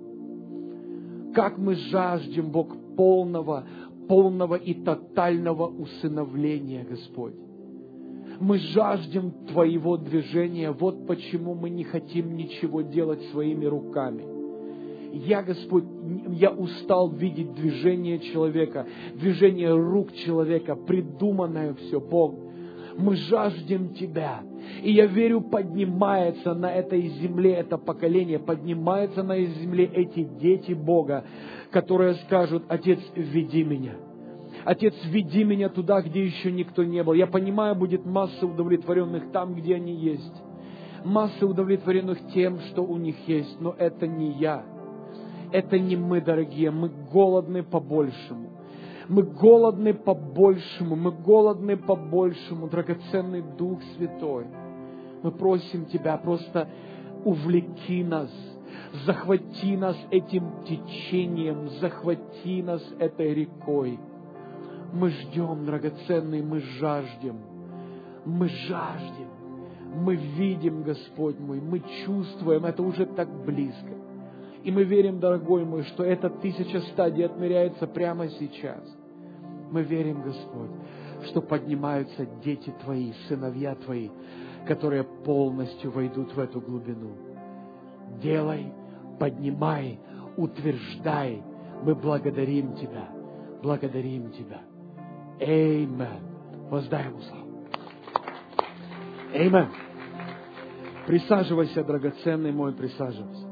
Как мы жаждем, Бог, полного, полного и тотального усыновления, Господь. Мы жаждем Твоего движения. Вот почему мы не хотим ничего делать своими руками. Я, Господь, я устал видеть движение человека, движение рук человека, придуманное все, Бог. Мы жаждем Тебя. И я верю, поднимается на этой земле это поколение, поднимаются на этой земле эти дети Бога, которые скажут: Отец, веди меня. Отец, веди меня туда, где еще никто не был. Я понимаю, будет масса удовлетворенных там, где они есть. Масса удовлетворенных тем, что у них есть. Но это не я. Это не мы, дорогие. Мы голодны по-большему. Мы голодны по большему, мы голодны по большему, драгоценный Дух Святой. Мы просим Тебя, просто увлеки нас, захвати нас этим течением, захвати нас этой рекой. Мы ждем, драгоценный, мы жаждем, мы жаждем, мы видим, Господь мой, мы чувствуем, это уже так близко. И мы верим, дорогой мой, что эта тысяча стадий отмеряется прямо сейчас. Мы верим, Господь, что поднимаются дети Твои, сыновья Твои, которые полностью войдут в эту глубину. Делай, поднимай, утверждай. Мы благодарим Тебя, благодарим Тебя. Аминь. Воздай Ему славу. Аминь. Присаживайся, драгоценный мой, присаживайся.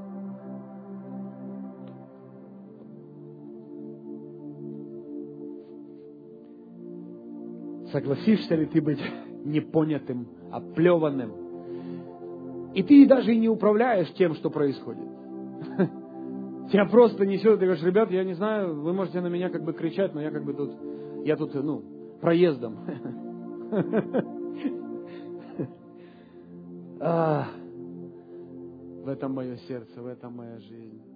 Согласишься ли ты быть непонятым, оплеванным? И ты даже и не управляешь тем, что происходит. Тебя просто несет, ты говоришь: ребят, я не знаю, вы можете на меня как бы кричать, но я как бы тут, я тут, ну, проездом. В этом мое сердце, в этом моя жизнь.